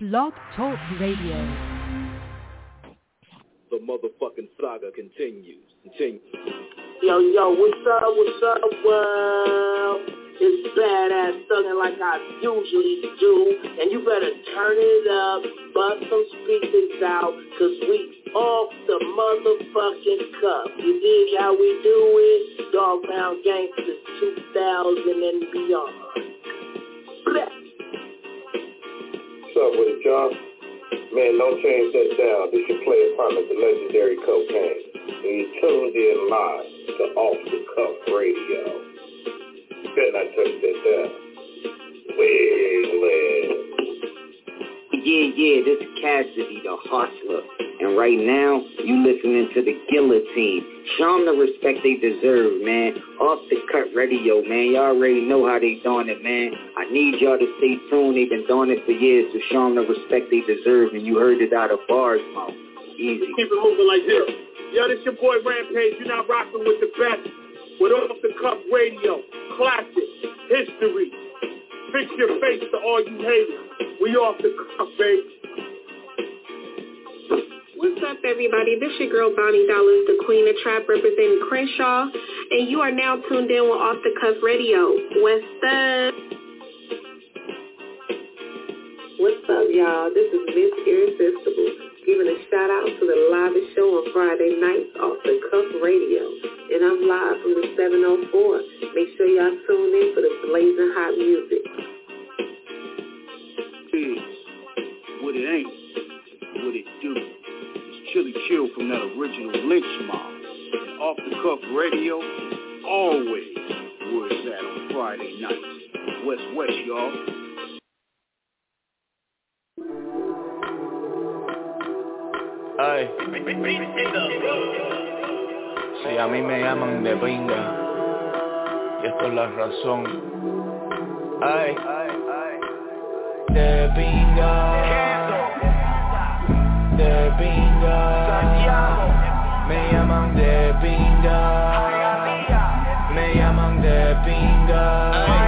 Blog Talk Radio. The motherfucking saga continues. Yo, what's up, world? It's badass thuggin' like I usually do, and you better turn it up, bust some speakers out, cause we off the motherfucking cuff. You dig how we do it? Dogbound Gangsters 2000 and beyond. Bleh. What's up with it, y'all? Man, don't change that down. This your player partner, the legendary Cocaine. And you tuned in live to Off the Cuff Radio. Better not touch that down. Yeah, this is Cassidy, the hustler. And right now, you listening to the Guillotine. Show them the respect they deserve, man. Off the Cut Radio, man. Y'all already know how they doing it, man. I need y'all to stay tuned. They've been doing it for years, so show them the respect they deserve. And you heard it out of bars, mouth. Easy. Keep it moving like this. Yo, this your boy Rampage. You're not rocking with the best. With Off the Cuff Radio. Classic. History. Fix your face to all you haters. We off the cuff, baby. What's up, everybody? This your girl, Bonnie Dollars, the Queen of Trap, representing Crenshaw, and you are now tuned in with Off the Cuff Radio. What's up? What's up, y'all? This is Miss Irresistible, giving a shout-out to the livest show on Friday nights, Off the Cuff Radio, and I'm live from the 704. Make sure y'all tune in for the blazing hot music. What it ain't, what it do. It's Chili Chill from that original Lynch Mob. And Off the Cuff Radio, always where it's at on Friday nights. West, y'all. Ay. Sí, a mí me llaman de pinga. Y esto es la razón. Ay. De pinga. De pinga. Me llaman de pinga. Me llaman de pinga.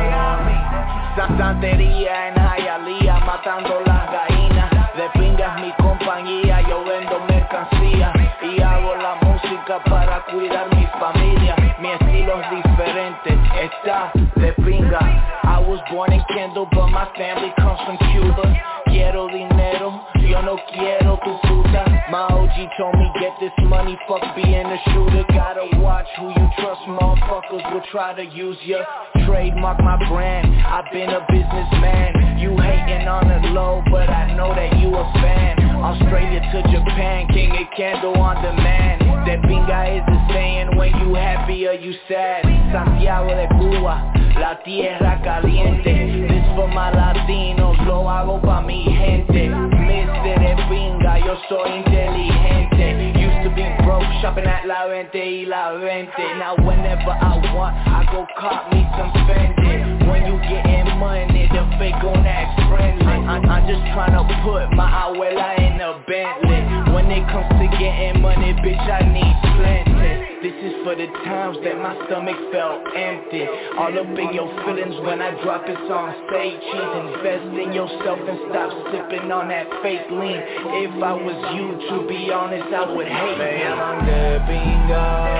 Santería en Hialeah, matando las gallinas. De pinga es mi compañía, yo vendo mercancía y hago la música para cuidar mi familia. Mi estilo es diferente, está de pinga. I was born in Kendall, but my family comes from Cuba. Quiero dinero, yo no quiero tu puta. My OG told me get this money, fuck being a shooter. Gotta watch who you trust, motherfuckers will try to use ya. Trademark my brand, I've been a businessman. You hating on the low, but I know that you a fan. Australia to Japan, King of Candle on demand. De pinga is the saying, when you happy or you sad. Santiago de Cuba, la tierra caliente. This for my latinos, lo hago pa mi gente. Mr. de pinga, yo soy inteligente. Used to be broke, shopping at La Vente y La Vente. Now whenever I want, I go cop me some Fendi. When you getting money, the fake gon' act friendly. I'm just tryna put my abuela in a Bentley. When it comes to getting money, bitch, I need plenty. This is for the times that my stomach felt empty. All up in your feelings when I drop it on stage. Invest in yourself and stop sipping on that fake lean. If I was you, to be honest, I would hate me. Me llaman de pinga.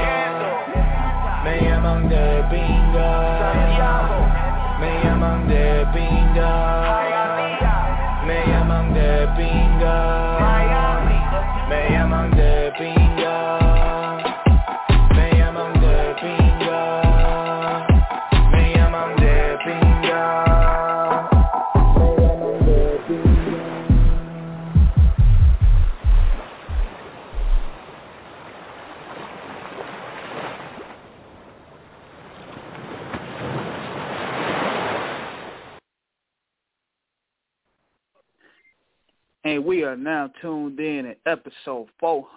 Me llaman de pinga. Me llaman de pinga. Me llaman de pinga. Me llaman de pinga. Me llaman de pinga. Me llaman de pinga. Me llaman de pinga. And we are now tuned in at episode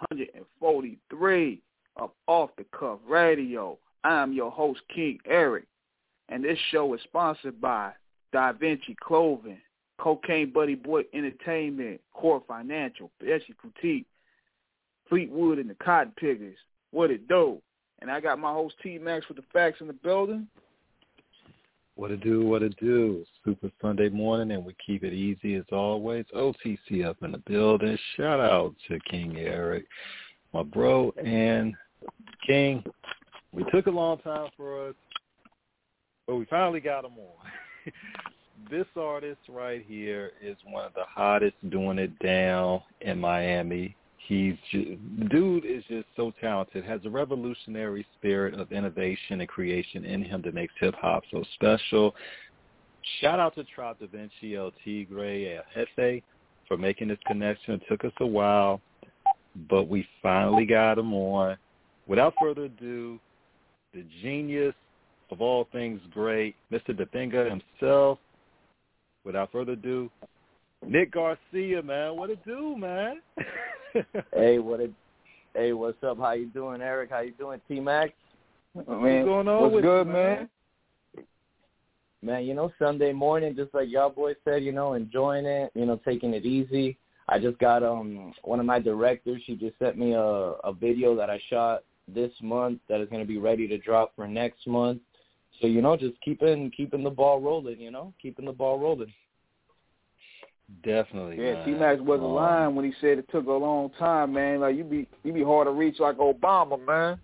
443 of Off the Cuff Radio. I am your host, King Eric, and this show is sponsored by Da Vinci Clothing, Cocaine Buddy Boy Entertainment, Core Financial, Bessie Boutique, Fleetwood and the Cotton Pickers. What it do? And I got my host T-Max with the facts in the building. What it do? Super Sunday morning, and we keep it easy as always. OTC up in the building. Shout out to King Eric, my bro. And King, we took a long time for us, but we finally got him on. This artist right here is one of the hottest doing it down in Miami. Dude is just so talented, has a revolutionary spirit of innovation and creation in him that makes hip-hop so special. Shout out to Trop Da Vinci, El Tigre, El Jefe for making this connection. It took us a while, but we finally got him on. Without further ado, the genius of all things great, Mr. Dapinga himself. Without further ado, Nick Garcia, man. What it do, man? Hey, what's up? How you doing, Eric? How you doing, T-Max? What's going on? What's with good, you, man? Man, Sunday morning, just like y'all boys said, enjoying it, taking it easy. I just got one of my directors. She just sent me a video that I shot this month that is going to be ready to drop for next month. So, just keeping the ball rolling, keeping the ball rolling. Definitely. Yeah, man. T-Max wasn't lying when he said it took a long time, man. Like you be hard to reach like Obama, man.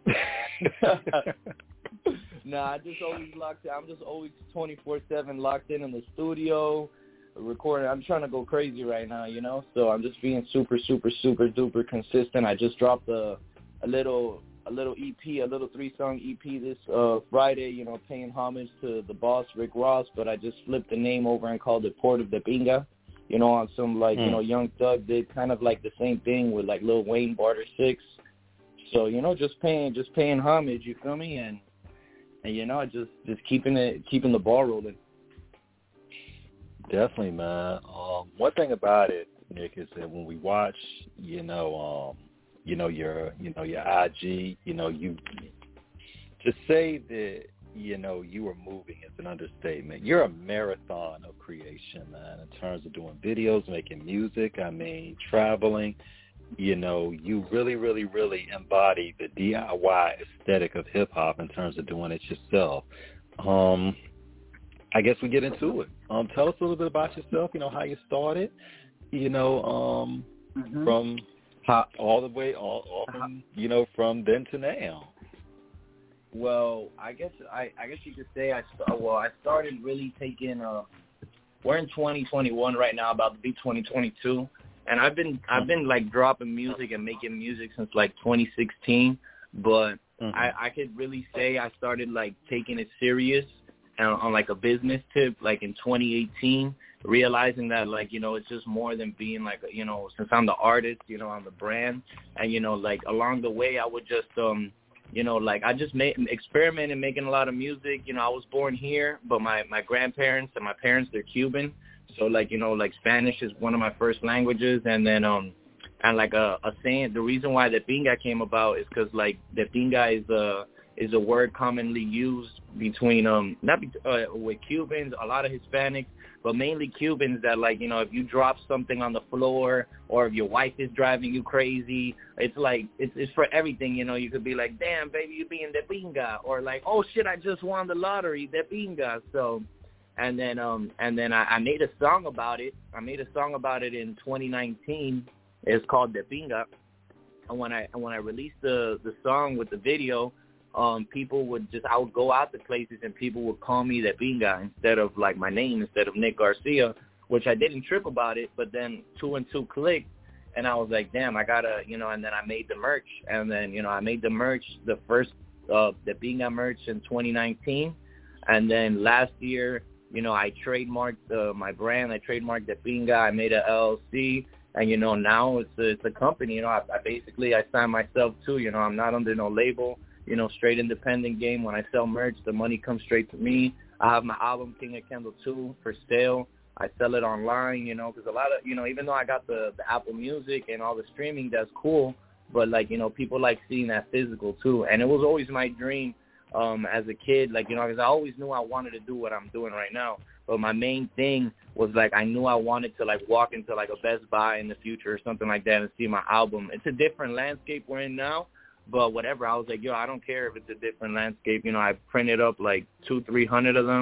Nah, I just always locked in. I'm just always 24/7 locked in the studio, recording. I'm trying to go crazy right now, So I'm just being super, super, super duper consistent. I just dropped a little EP, a little 3-song EP this Friday, paying homage to the boss, Rick Ross, but I just flipped the name over and called it Port of the Pinga, on some, Young Thug did kind of like the same thing with, like, Lil Wayne, Barter 6. So, just paying homage, you feel me? And just keeping the ball rolling. Definitely, man. One thing about it, Nick, is that when we watch, your IG, you to say that, you are moving is an understatement. You're a marathon of creation, man, in terms of doing videos, making music, traveling. You really, really, really embody the DIY aesthetic of hip-hop in terms of doing it yourself. I guess we get into it. Tell us a little bit about yourself, how you started, from all the way, from then to now. Well, I guess you could say I started really taking. We're in 2021 right now, about to be 2022, and I've been like dropping music and making music since like 2016. But I could really say I started like taking it serious on like a business tip, like in 2018. Realizing that, like, it's just more than being like, since I'm the artist, I'm the brand. And, like, along the way, I would just, I just experimented making a lot of music. I was born here, but my grandparents and my parents, they're Cuban. So, like, Spanish is one of my first languages. And then, and like a saying, the reason why the pinga came about is because, like, the pinga is a word commonly used between, with Cubans, a lot of Hispanics, but mainly Cubans that, like, if you drop something on the floor or if your wife is driving you crazy, it's like, it's for everything, you could be like, damn, baby, you being de pinga, or like, oh, shit, I just won the lottery, de pinga. So, and then I made a song about it. I made a song about it in 2019. It's called De Pinga. And when I released the song with the video, people I would go out to places and people would call me the Pinga instead of like my name, instead of Nick Garcia, which I didn't trip about it, but then 2 and 2 clicked and I was like, damn, I gotta, and then I made the merch, and then, I made the merch, the first, the Pinga merch in 2019. And then last year, I trademarked my brand. I trademarked the Pinga. I made a LLC. And, now it's a company. I signed myself too. I'm not under no label. Straight independent game. When I sell merch, the money comes straight to me. I have my album, King of Kendall 2, for sale. I sell it online, because a lot of, even though I got the Apple Music and all the streaming, that's cool. But, like, people like seeing that physical, too. And it was always my dream as a kid, like, because I always knew I wanted to do what I'm doing right now. But my main thing was, like, I knew I wanted to, like, walk into, like, a Best Buy in the future or something like that and see my album. It's a different landscape we're in now. But whatever, I was like, I don't care if it's a different landscape. I printed up like 200-300 of them,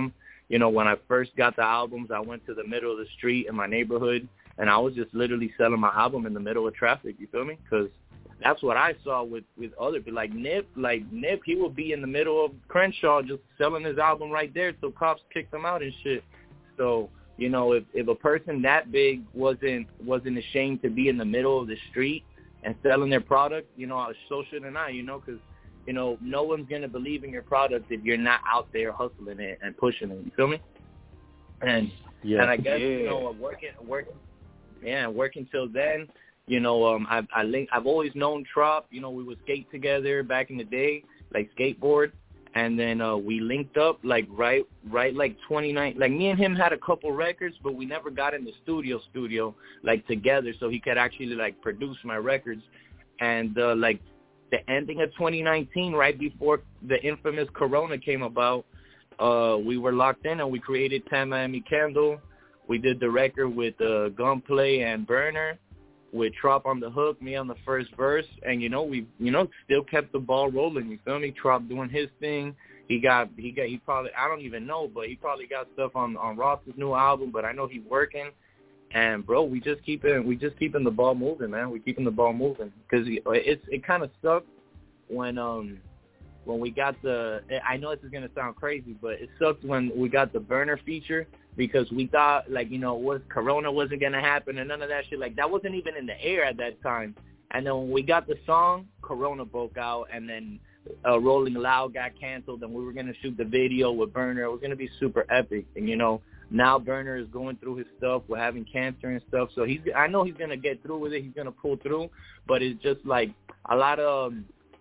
you know, when I first got the albums, I went to the middle of the street in my neighborhood, and I was just literally selling my album in the middle of traffic, you feel me? Because that's what I saw with other people. Like Nip, he would be in the middle of Crenshaw just selling his album right there till cops kicked him out and shit. So, you know, if a person that big wasn't ashamed to be in the middle of the street and selling their product, you know, so shouldn't I, you know, because, you know, no one's going to believe in your product if you're not out there hustling it and pushing it, you feel me? And I guess, you know, working till then, you know, I've always known Trop, you know, we would skate together back in the day, like skateboard. And then we linked up like right like 29. Like me and him had a couple records, but we never got in the studio like together, so he could actually like produce my records. And like the ending of 2019, right before the infamous Corona came about, we were locked in and we created Tan Miami Candle. We did the record with Gunplay and Burner, with Trop on the hook, me on the first verse, and you know we still kept the ball rolling. You feel me? Trop doing his thing. He probably, I don't even know, but he probably got stuff on Ross's new album. But I know he's working, and bro, we just keeping the ball moving, man. We keeping the ball moving because it kind of sucked when we got the. I know this is gonna sound crazy, but it sucked when we got the Burner feature. Because we thought, like, you know, Corona wasn't going to happen and none of that shit. Like, that wasn't even in the air at that time. And then when we got the song, Corona broke out, and then Rolling Loud got canceled, and we were going to shoot the video with Burner. It was going to be super epic. And, you know, now Burner is going through his stuff. We're having cancer and stuff. So I know he's going to get through with it. He's going to pull through. But it's just, like, a lot of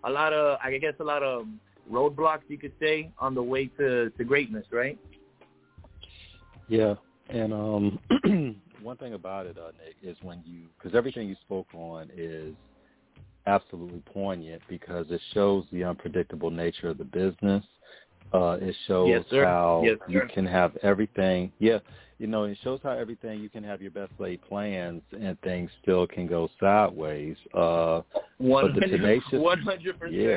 roadblocks, you could say, on the way to greatness, right? Yeah, and one thing about it, Nick, is because everything you spoke on is absolutely poignant because it shows the unpredictable nature of the business. It shows how you can have everything. Yeah, you know, it shows how everything you can have your best laid plans and things still can go sideways. 100%. Yeah.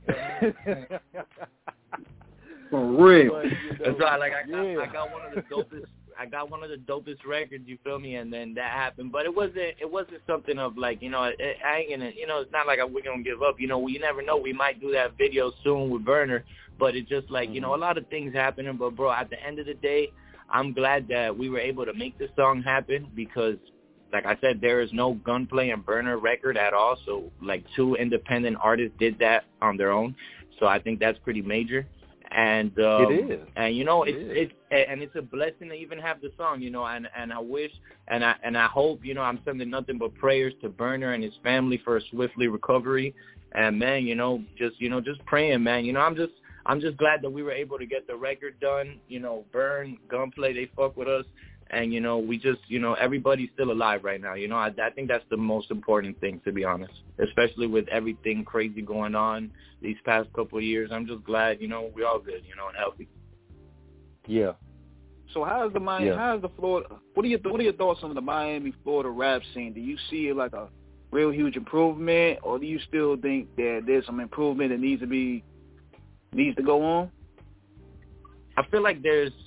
For real. But, that's right. Like I got one of the dopest. I got one of the dopest records. You feel me? And then that happened. But it wasn't something of like, you know, I ain't gonna. You know, it's not like we're gonna give up. You know, we never know. We might do that video soon with Burner. But it's just like, you know, a lot of things happening. But bro, at the end of the day, I'm glad that we were able to make this song happen because, like I said, there is no Gunplay and Burner record at all. So like 2 independent artists did that on their own. So I think that's pretty major. And it is, and you know, it's a blessing to even have the song, you know, and I wish and I hope, you know, I'm sending nothing but prayers to Burner and his family for a swiftly recovery. And man, you know, just praying, man. You know, I'm just glad that we were able to get the record done. You know, Burn, Gunplay, they fuck with us. And, you know, we just, you know, everybody's still alive right now. You know, I think that's the most important thing, to be honest, especially with everything crazy going on these past couple of years. I'm just glad, you know, we're all good, you know, and healthy. Yeah. So how's the Florida, what are your thoughts on the Miami, Florida rap scene? Do you see it like a real huge improvement, or do you still think that there's some improvement that needs to go on? I feel like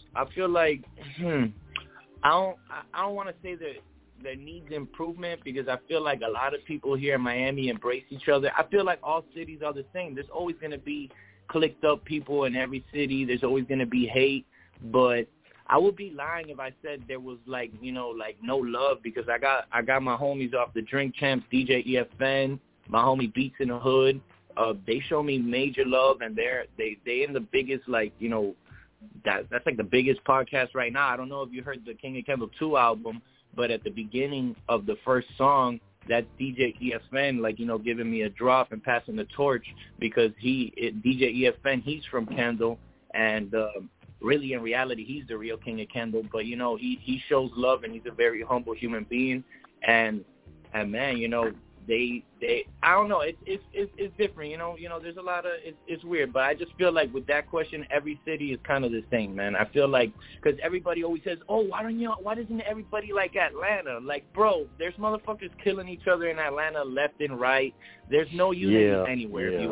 I don't want to say that there needs improvement because I feel like a lot of people here in Miami embrace each other. I feel like all cities are the same. There's always going to be clicked up people in every city. There's always going to be hate. But I would be lying if I said there was like, you know, like no love because I got my homies off the Drink Champs, DJ EFN, my homie Beats in the Hood. They show me major love and they in the biggest, like, you know, that's like the biggest podcast right now. I don't know if you heard the King of Kendall 2 album, but at the beginning of the first song, that's DJ EFN, like, you know, giving me a drop and passing the torch because DJ EFN, he's from Kendall, and really in reality, he's the real King of Kendall. But, you know, he shows love and he's a very humble human being. And man, you know, they I don't know, it's different, you know, there's a lot of, it's weird, but I just feel like with that question, every city is kind of the same, man. I feel like, because everybody always says, oh, why doesn't everybody like Atlanta? Like, bro, there's motherfuckers killing each other in Atlanta left and right. There's no unity anywhere, if you ask.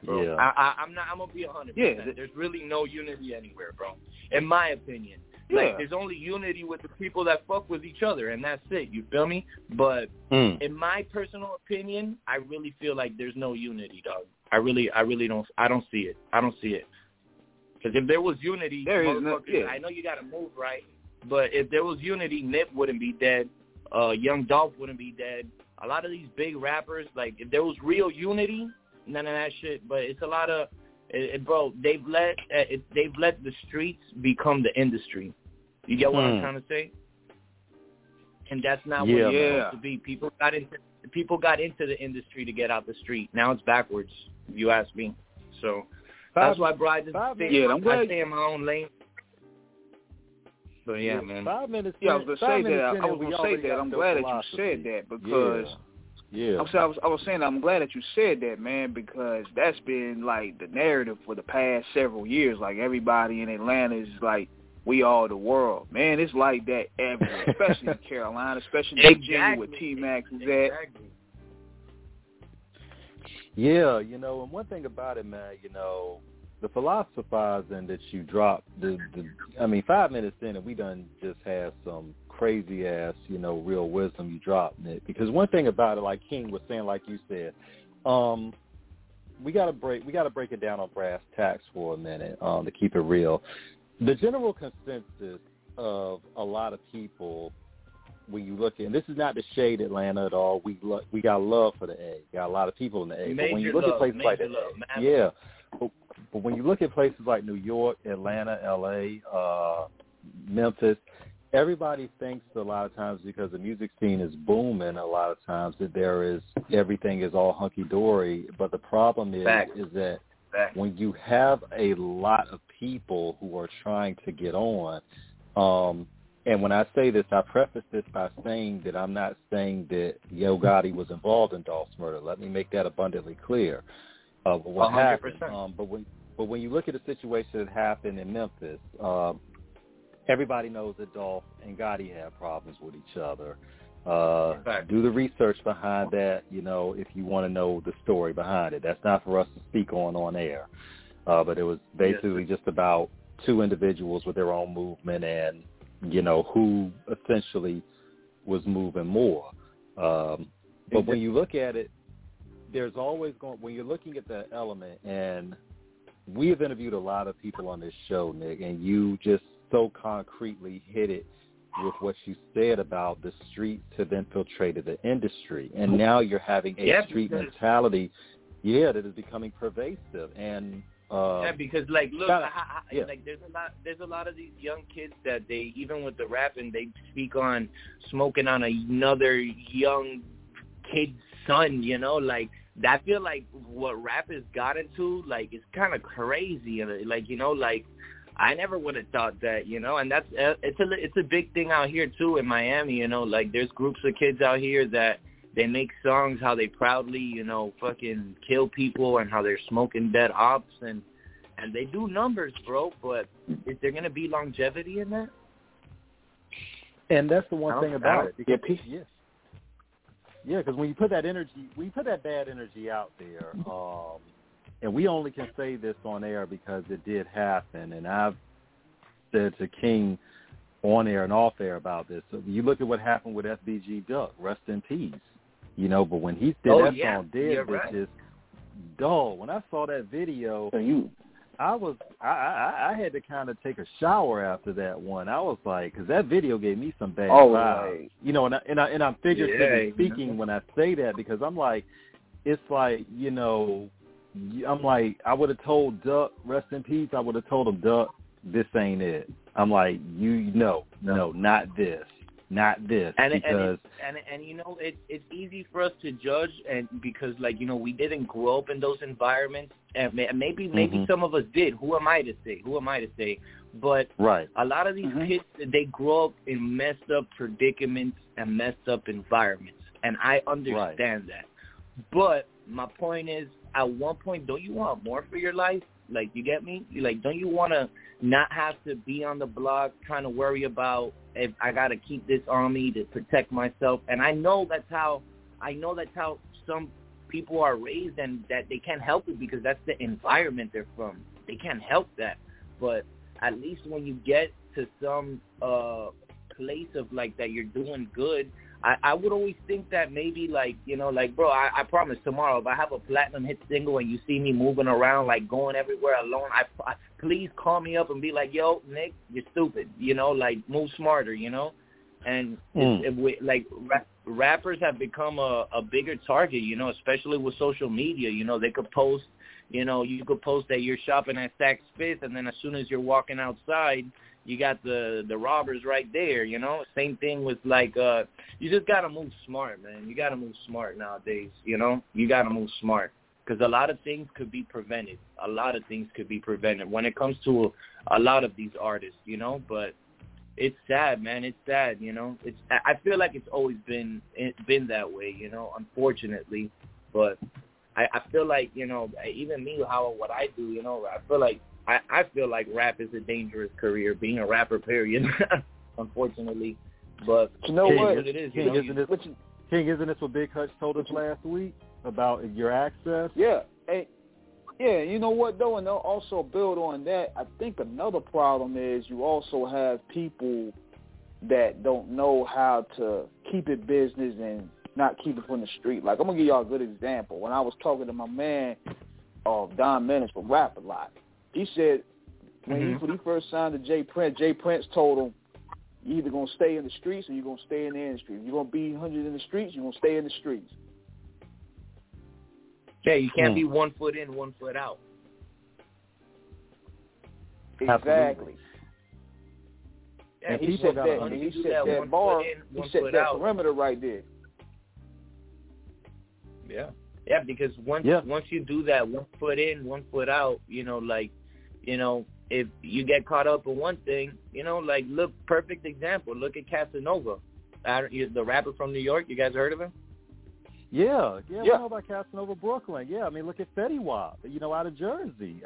bro. Yeah. I'm gonna be 100%. Yeah. There's really no unity anywhere, bro. In my opinion. Yeah. Like, there's only unity with the people that fuck with each other, and that's it. You feel me? But in my personal opinion, I really feel like there's no unity, dog. I really don't. I don't see it. Because if there was unity, I know you got to move, right? But if there was unity, Nip wouldn't be dead. Young Dolph wouldn't be dead. A lot of these big rappers, like, if there was real unity, none of that shit. But it's a lot of, bro, they've let the streets become the industry. You get what I'm trying to say? And that's not what it's supposed to be. People got into the industry to get out the street. Now it's backwards, if you ask me. So that's why, bro, I stay in my own lane. But yeah, man. 5 minutes. Yeah, I was gonna say that. I'm glad that you said that because I was saying I'm glad that you said that, man, because that's been like the narrative for the past several years. Like, everybody in Atlanta is like, we are the world, man. It's like that everywhere, especially in Carolina, especially in Virginia, where T-Max is at. Yeah, and one thing about it, man, the philosophizing that you dropped, 5 minutes in and we done just had some crazy ass, real wisdom you dropped, Nick. Because one thing about it, like King was saying, like you said, we gotta break it down on brass tacks for a minute, to keep it real. The general consensus of a lot of people, when you look at, and this is not to shade Atlanta at all, we got love for the A. Got a lot of people in the A. But when you look at places like that, but when you look at places like New York, Atlanta, L.A., Memphis, everybody thinks a lot of times, because the music scene is booming, a lot of times that everything is all hunky-dory. But the problem is that when you have a lot of people who are trying to get on, and when I say this, I preface this by saying that I'm not saying that Yo Gotti was involved in Dolph's murder. Let me make that abundantly clear. What 100%. Happened? But when you look at the situation that happened in Memphis, everybody knows that Dolph and Gotti have problems with each other. Do the research behind that, if you want to know the story behind it. That's not for us to speak on air. But it was basically just about two individuals with their own movement and, who essentially was moving more. But when you look at it, there's always when you're looking at the element, and we have interviewed a lot of people on this show, Nick, and you just so concretely hit it with what you said about the streets have infiltrated the industry, and now you're having a street mentality, that is becoming pervasive. And because like, look, like there's a lot of these young kids that they, even with the rapping, they speak on smoking on another young kid's son, like. I feel like what rap has gotten to, like, it's kind of crazy, and like, like, I never would have thought that, and that's it's a big thing out here too in Miami, like, there's groups of kids out here that they make songs how they proudly, fucking kill people and how they're smoking dead ops, and they do numbers, bro. But is there gonna be longevity in that? And that's the one thing about it. Because, Yeah, because when you put that bad energy out there, and we only can say this on air because it did happen, and I've said to King on air and off air about this. So you look at what happened with FBG Duck, rest in peace. But when he did that song, Dead Bitches, dog, when I saw that video, I had to kind of take a shower after that one. I was like, because that video gave me some bad vibes. And I'm figuratively speaking when I say that, because I'm like, it's like, I'm like, I would have told Duck, rest in peace, I would have told him, Duck, this ain't it. I'm like, no, not this. Not this, and because it's easy for us to judge, and because we didn't grow up in those environments, and maybe some of us did. Who am I to say? But a lot of these kids, they grow up in messed up predicaments and messed up environments, and I understand that. But my point is, at one point, don't you want more for your life? Like, you get me? Like, don't you want to not have to be on the block trying to worry about if I got to keep this on me to protect myself? And I know that's how some people are raised and that they can't help it because that's the environment they're from. They can't help that. But at least when you get to some place of like that you're doing good, I would always think that maybe like, you know, like, bro, I promise tomorrow if I have a platinum hit single and you see me moving around like going everywhere alone, I please call me up and be like, yo, Nick, you're stupid, you know, like move smarter, you know. And rappers have become a bigger target, you know, especially with social media. You know, they could post, you know, you could post that you're shopping at Saks Fifth, and then as soon as you're walking outside, you got the robbers right there, you know. Same thing with, like, you just got to move smart, man. You got to move smart nowadays, you know. You got to move smart because a lot of things could be prevented. A lot of things could be prevented when it comes to a lot of these artists, you know. But it's sad, man. It's sad, you know. I feel like it's always been that way, you know, unfortunately. But I feel like, you know, even me, what I do, you know, I feel like rap is a dangerous career, being a rapper, period, unfortunately. But you know what? It is, King, isn't this what Big Hutch told us last week about your access? Yeah. Hey, yeah, you know what, though, and they'll also build on that. I think another problem is you also have people that don't know how to keep it business and not keep it from the street. Like, I'm going to give y'all a good example. When I was talking to my man, Don Menace from Rap A Lot, he said when he first signed to Jay Prince told him, you're either going to stay in the streets or you're going to stay in the industry. If you're going to be 100 in the streets, you're going to stay in the streets. Yeah, you can't be 1 foot in, 1 foot out. Exactly. Yeah, and he set that bar, he set that perimeter right there. Yeah. Yeah, because once you do that 1 foot in, 1 foot out, you know, like, you know, if you get caught up in one thing, you know, like, look, perfect example. Look at Casanova, the rapper from New York. You guys heard of him? Yeah. We know about Casanova, Brooklyn. Yeah, I mean, look at Fetty Wap, you know, out of Jersey.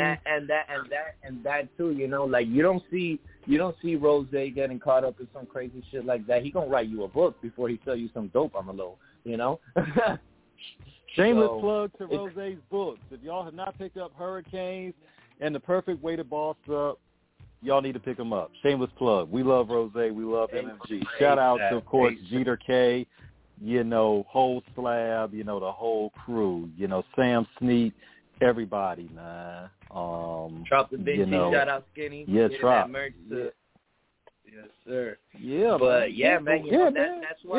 That too, you know, like you don't see Rose getting caught up in some crazy shit like that. He gonna write you a book before he sell you some dope on the low, you know. Shameless plug to Rose's books. If y'all have not picked up Hurricanes and The Perfect Way to Boss Up, y'all need to pick them up. Shameless plug. We love Rose. We love MMG. Shout out to, of course, Jeter K, you know, whole slab, you know, the whole crew, you know, Sam Sneak, everybody, man. Trop the Big G, shout out Skinny. Yeah, Trop. Yes, sir. Yeah, but man, you know, man.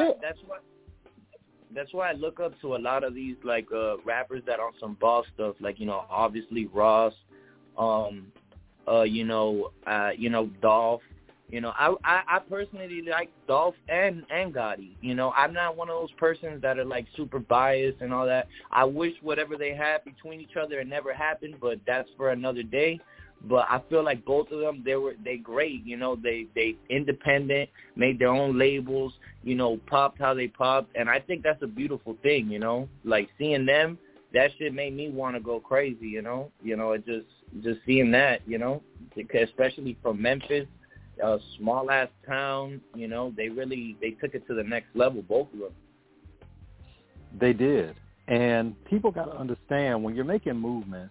That's why I look up to a lot of these like rappers that are on some boss stuff, like, you know, obviously Ross, Dolph. You know, I personally like Dolph and Gotti. You know, I'm not one of those persons that are like super biased and all that. I wish whatever they had between each other it never happened, but that's for another day. But I feel like both of them, they great. You know, they independent, made their own labels, you know, popped how they popped, and I think that's a beautiful thing. You know, like seeing them, that shit made me want to go crazy. You know, it just seeing that, you know, especially from Memphis. A small ass town, you know, they took it to the next level, both of them. They did. And people got to understand when you're making movements,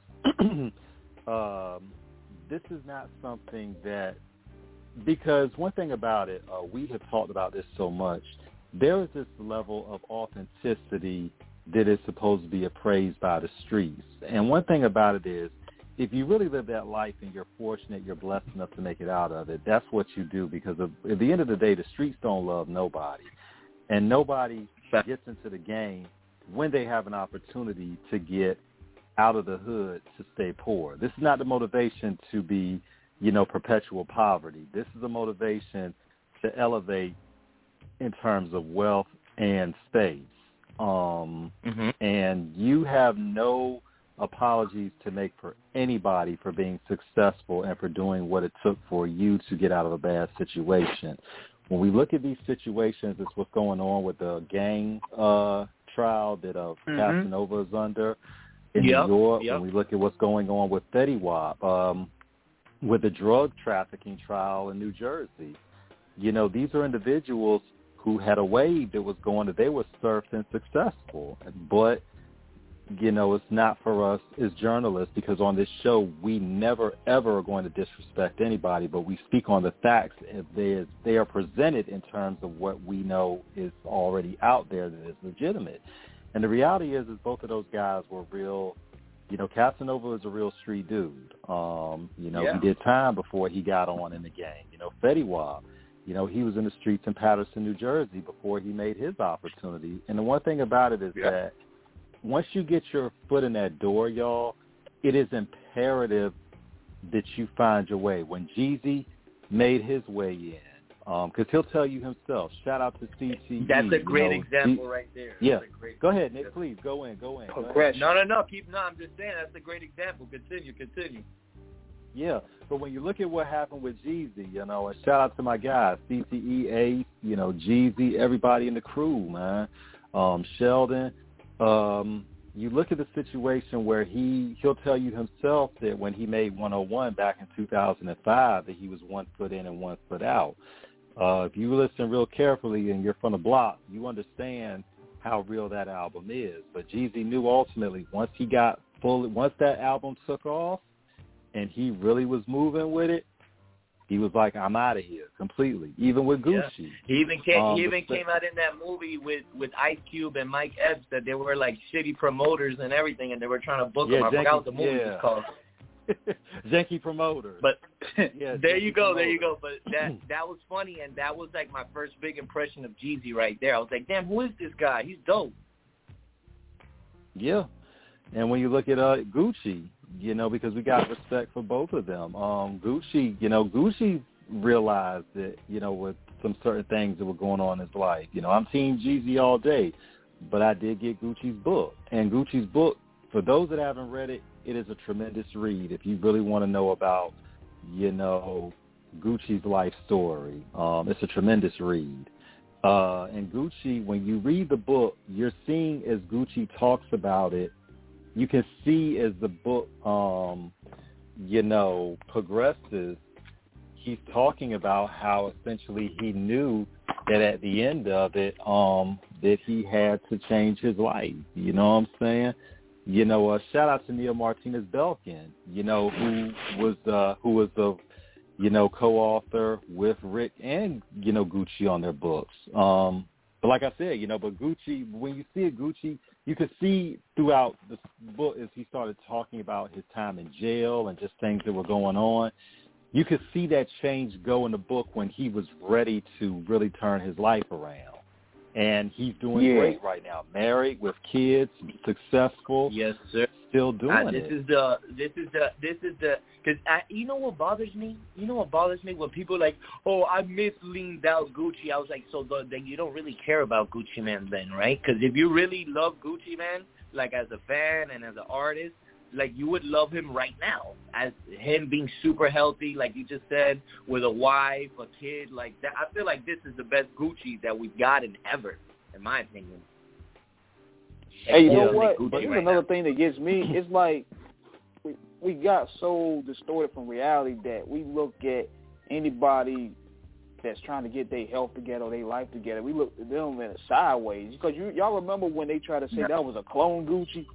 this is not something that, because one thing about it, we have talked about this so much, there is this level of authenticity that is supposed to be appraised by the streets. And one thing about it is, if you really live that life and you're fortunate, you're blessed enough to make it out of it, that's what you do, because at the end of the day, the streets don't love nobody. And nobody gets into the game when they have an opportunity to get out of the hood to stay poor. This is not the motivation to be, you know, perpetual poverty. This is a motivation to elevate in terms of wealth and space. And you have no apologies to make for anybody for being successful and for doing what it took for you to get out of a bad situation. When we look at these situations, it's what's going on with the gang trial that Casanova is under in New York. When we look at what's going on with Fetty Wap, with the drug trafficking trial in New Jersey. You know, these are individuals who had a wave that was going, that they were surfed and successful. But you know, it's not for us as journalists, because on this show we never, ever are going to disrespect anybody, but we speak on the facts if they are presented in terms of what we know is already out there that is legitimate. And the reality is both of those guys were real. You know, Casanova is a real street dude. You know, he did time before he got on in the game. You know, Fetty Wap, you know, he was in the streets in Paterson, New Jersey before he made his opportunity. And the one thing about it is that once you get your foot in that door, y'all, it is imperative that you find your way. When Jeezy made his way in, because he'll tell you himself, shout out to CTE. That's a great example right there. Yeah. Go ahead, Nick, please. Go in. Progression. No. I'm just saying, that's a great example. Continue. Yeah, but when you look at what happened with Jeezy, you know, and shout out to my guys, CTE, Ace, you know, Jeezy, everybody in the crew, man, Sheldon. You look at the situation where he'll tell you himself that when he made 101 back in 2005 that he was 1 foot in and 1 foot out. If you listen real carefully and you're from the block, you understand how real that album is. But Jeezy knew ultimately once that album took off and he really was moving with it, he was like, I'm out of here completely. Even with Gucci, he even came out in that movie with Ice Cube and Mike Epps that they were like shitty promoters and everything, and they were trying to book him. I forgot what the movie was called. Janky Promoters. But there you go. But that was funny, and that was like my first big impression of Jeezy right there. I was like, damn, who is this guy? He's dope. Yeah, and when you look at Gucci, you know, because we got respect for both of them. Gucci realized that, you know, with some certain things that were going on in his life. You know, I'm Team Jeezy all day, but I did get Gucci's book. And Gucci's book, for those that haven't read it, it is a tremendous read if you really want to know about, you know, Gucci's life story. It's a tremendous read. And Gucci, when you read the book, you're seeing as Gucci talks about it, you can see as the book, you know, progresses, he's talking about how essentially he knew that at the end of it, that he had to change his life. You know what I'm saying? You know, shout out to Neil Martinez Belkin, you know, who was the, you know, co-author with Rick and, you know, Gucci on their books. But like I said, you know, but Gucci, when you see it, Gucci, you could see throughout the book as he started talking about his time in jail and just things that were going on, you could see that change go in the book when he was ready to really turn his life around. And he's doing great right now. Married, with kids, successful. Yes, sir. Still doing this it. This is the, because you know what bothers me? You know what bothers me? When people are like, oh, I misleaned out Gucci. I was like, so then you don't really care about Gucci Mane then, right? Because if you really love Gucci Mane, like as a fan and as an artist, like you would love him right now, as him being super healthy, like you just said, with a wife, a kid, like that. I feel like this is the best Gucci that we've gotten ever, in my opinion. Hey, you know what? But here's another thing that gets me. It's like we got so distorted from reality that we look at anybody that's trying to get their health together or their life together. We look at them in a sideways. Because y'all remember when they tried to say that was a clone Gucci?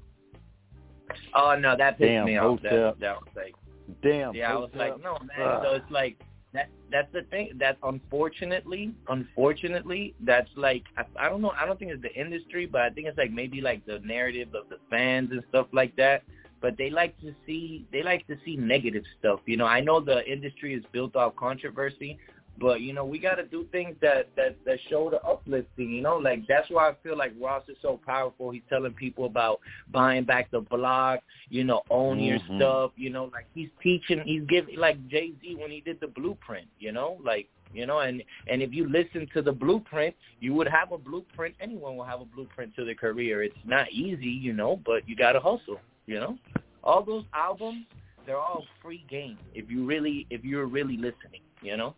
Oh, no, that pissed me off. That was like, damn. Yeah, I was like, no, man. So it's like, that's the thing. That unfortunately, that's like, I don't know. I don't think it's the industry, but I think it's like maybe like the narrative of the fans and stuff like that. But they like to see negative stuff. You know, I know the industry is built off controversy, but, you know, we got to do things that show the uplifting, you know. Like, that's why I feel like Ross is so powerful. He's telling people about buying back the block, you know, own your stuff, you know. Like, he's teaching, he's giving, like Jay-Z when he did the Blueprint, you know. Like, you know, and if you listen to the Blueprint, you would have a blueprint. Anyone will have a blueprint to their career. It's not easy, you know, but you got to hustle, you know. All those albums, they're all free game if you're really listening, you know.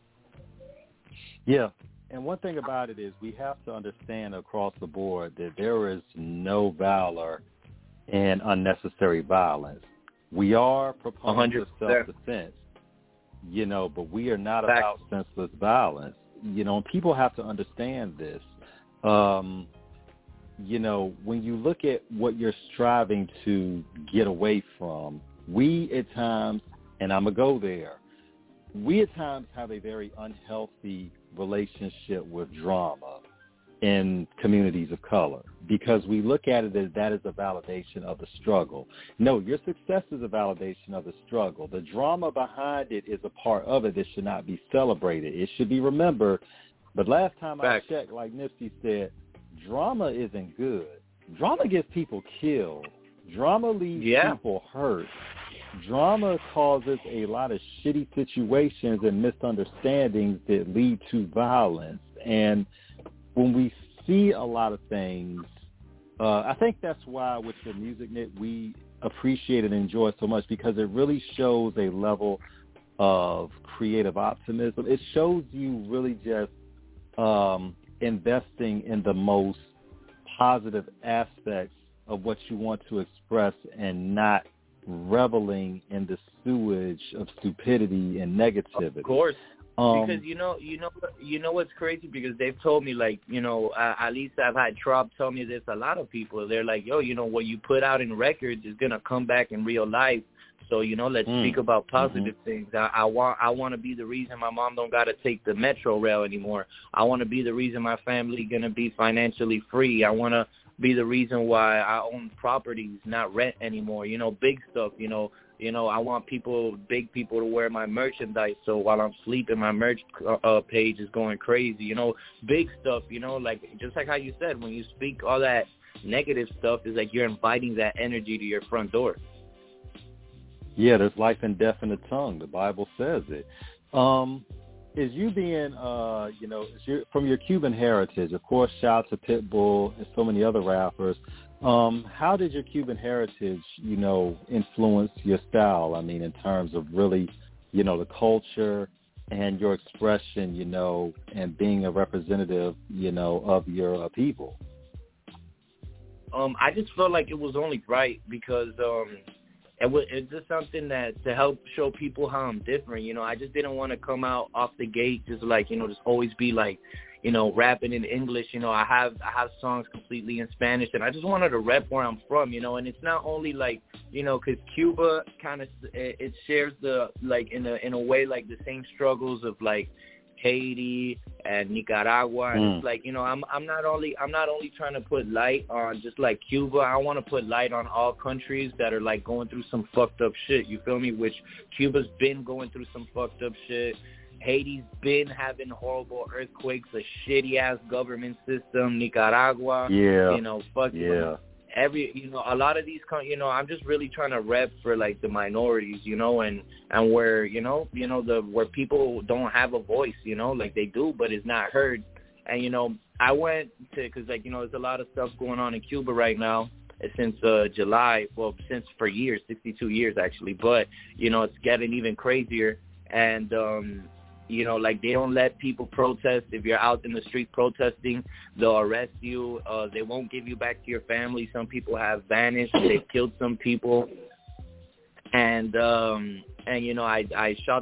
Yeah, and one thing about it is we have to understand across the board that there is no valor in unnecessary violence. We are proponents of self-defense, you know, but we are not about senseless violence. You know, and people have to understand this. you know, when you look at what you're striving to get away from, we at times, and I'm going to go there, we at times have a very unhealthy relationship with drama in communities of color because we look at it as that is a validation of the struggle. No, your success is a validation of the struggle. The drama behind it is a part of it that should not be celebrated. It should be remembered. But last time I checked, like Nipsey said, drama isn't good. Drama gets people killed. Drama leaves people hurt. Drama causes a lot of shitty situations and misunderstandings that lead to violence. And when we see a lot of things, I think that's why with the music net we appreciate and enjoy so much, because it really shows a level of creative optimism. It shows you really just investing in the most positive aspects of what you want to express and not reveling in the sewage of stupidity and negativity. Of course. Because you know what's crazy, because they've told me, like, you know, at least I've had Trop tell me this, a lot of people, they're like, yo, you know, what you put out in records is going to come back in real life. So, you know, let's speak about positive things. I want to be the reason my mom don't got to take the Metro rail anymore. I want to be the reason my family going to be financially free. I want to be the reason why I own properties, not rent anymore. You know, big stuff, you know, I want big people to wear my merchandise. So while I'm sleeping, my merch page is going crazy. You know, big stuff, you know, like just like how you said, when you speak all that negative stuff, is like you're inviting that energy to your front door. Yeah, there's life and death in the tongue. The Bible says it. Is you being, you know, from your Cuban heritage, of course, shout out to Pitbull and so many other rappers. How did your Cuban heritage, you know, influence your style? I mean, in terms of really, you know, the culture and your expression, you know, and being a representative, you know, of your people. I just felt like it was only right because it's just something that to help show people how I'm different. You know, I just didn't want to come out off the gate just like, you know, just always be like, you know, rapping in English. You know, I have songs completely in Spanish, and I just wanted to rep where I'm from, you know. And it's not only like, you know, because Cuba kind of it shares the, like, in a way, like the same struggles of like Haiti and Nicaragua, and it's like, you know, I'm not only trying to put light on just like Cuba. I want to put light on all countries that are like going through some fucked up shit. You feel me? Which Cuba's been going through some fucked up shit. Haiti's been having horrible earthquakes, a shitty ass government system. Nicaragua, you know, you know, a lot of these, you know, I'm just really trying to rep for like the minorities, you know, and where, you know, where people don't have a voice, you know, like they do, but it's not heard. And, you know, I went to, cause like, you know, there's a lot of stuff going on in Cuba right now since July, well, since for years, 62 years actually, but, you know, it's getting even crazier. And, you know, like they don't let people protest. If you're out in the street protesting, they'll arrest you. They won't give you back to your family. Some people have vanished. They've killed some people. And you know, I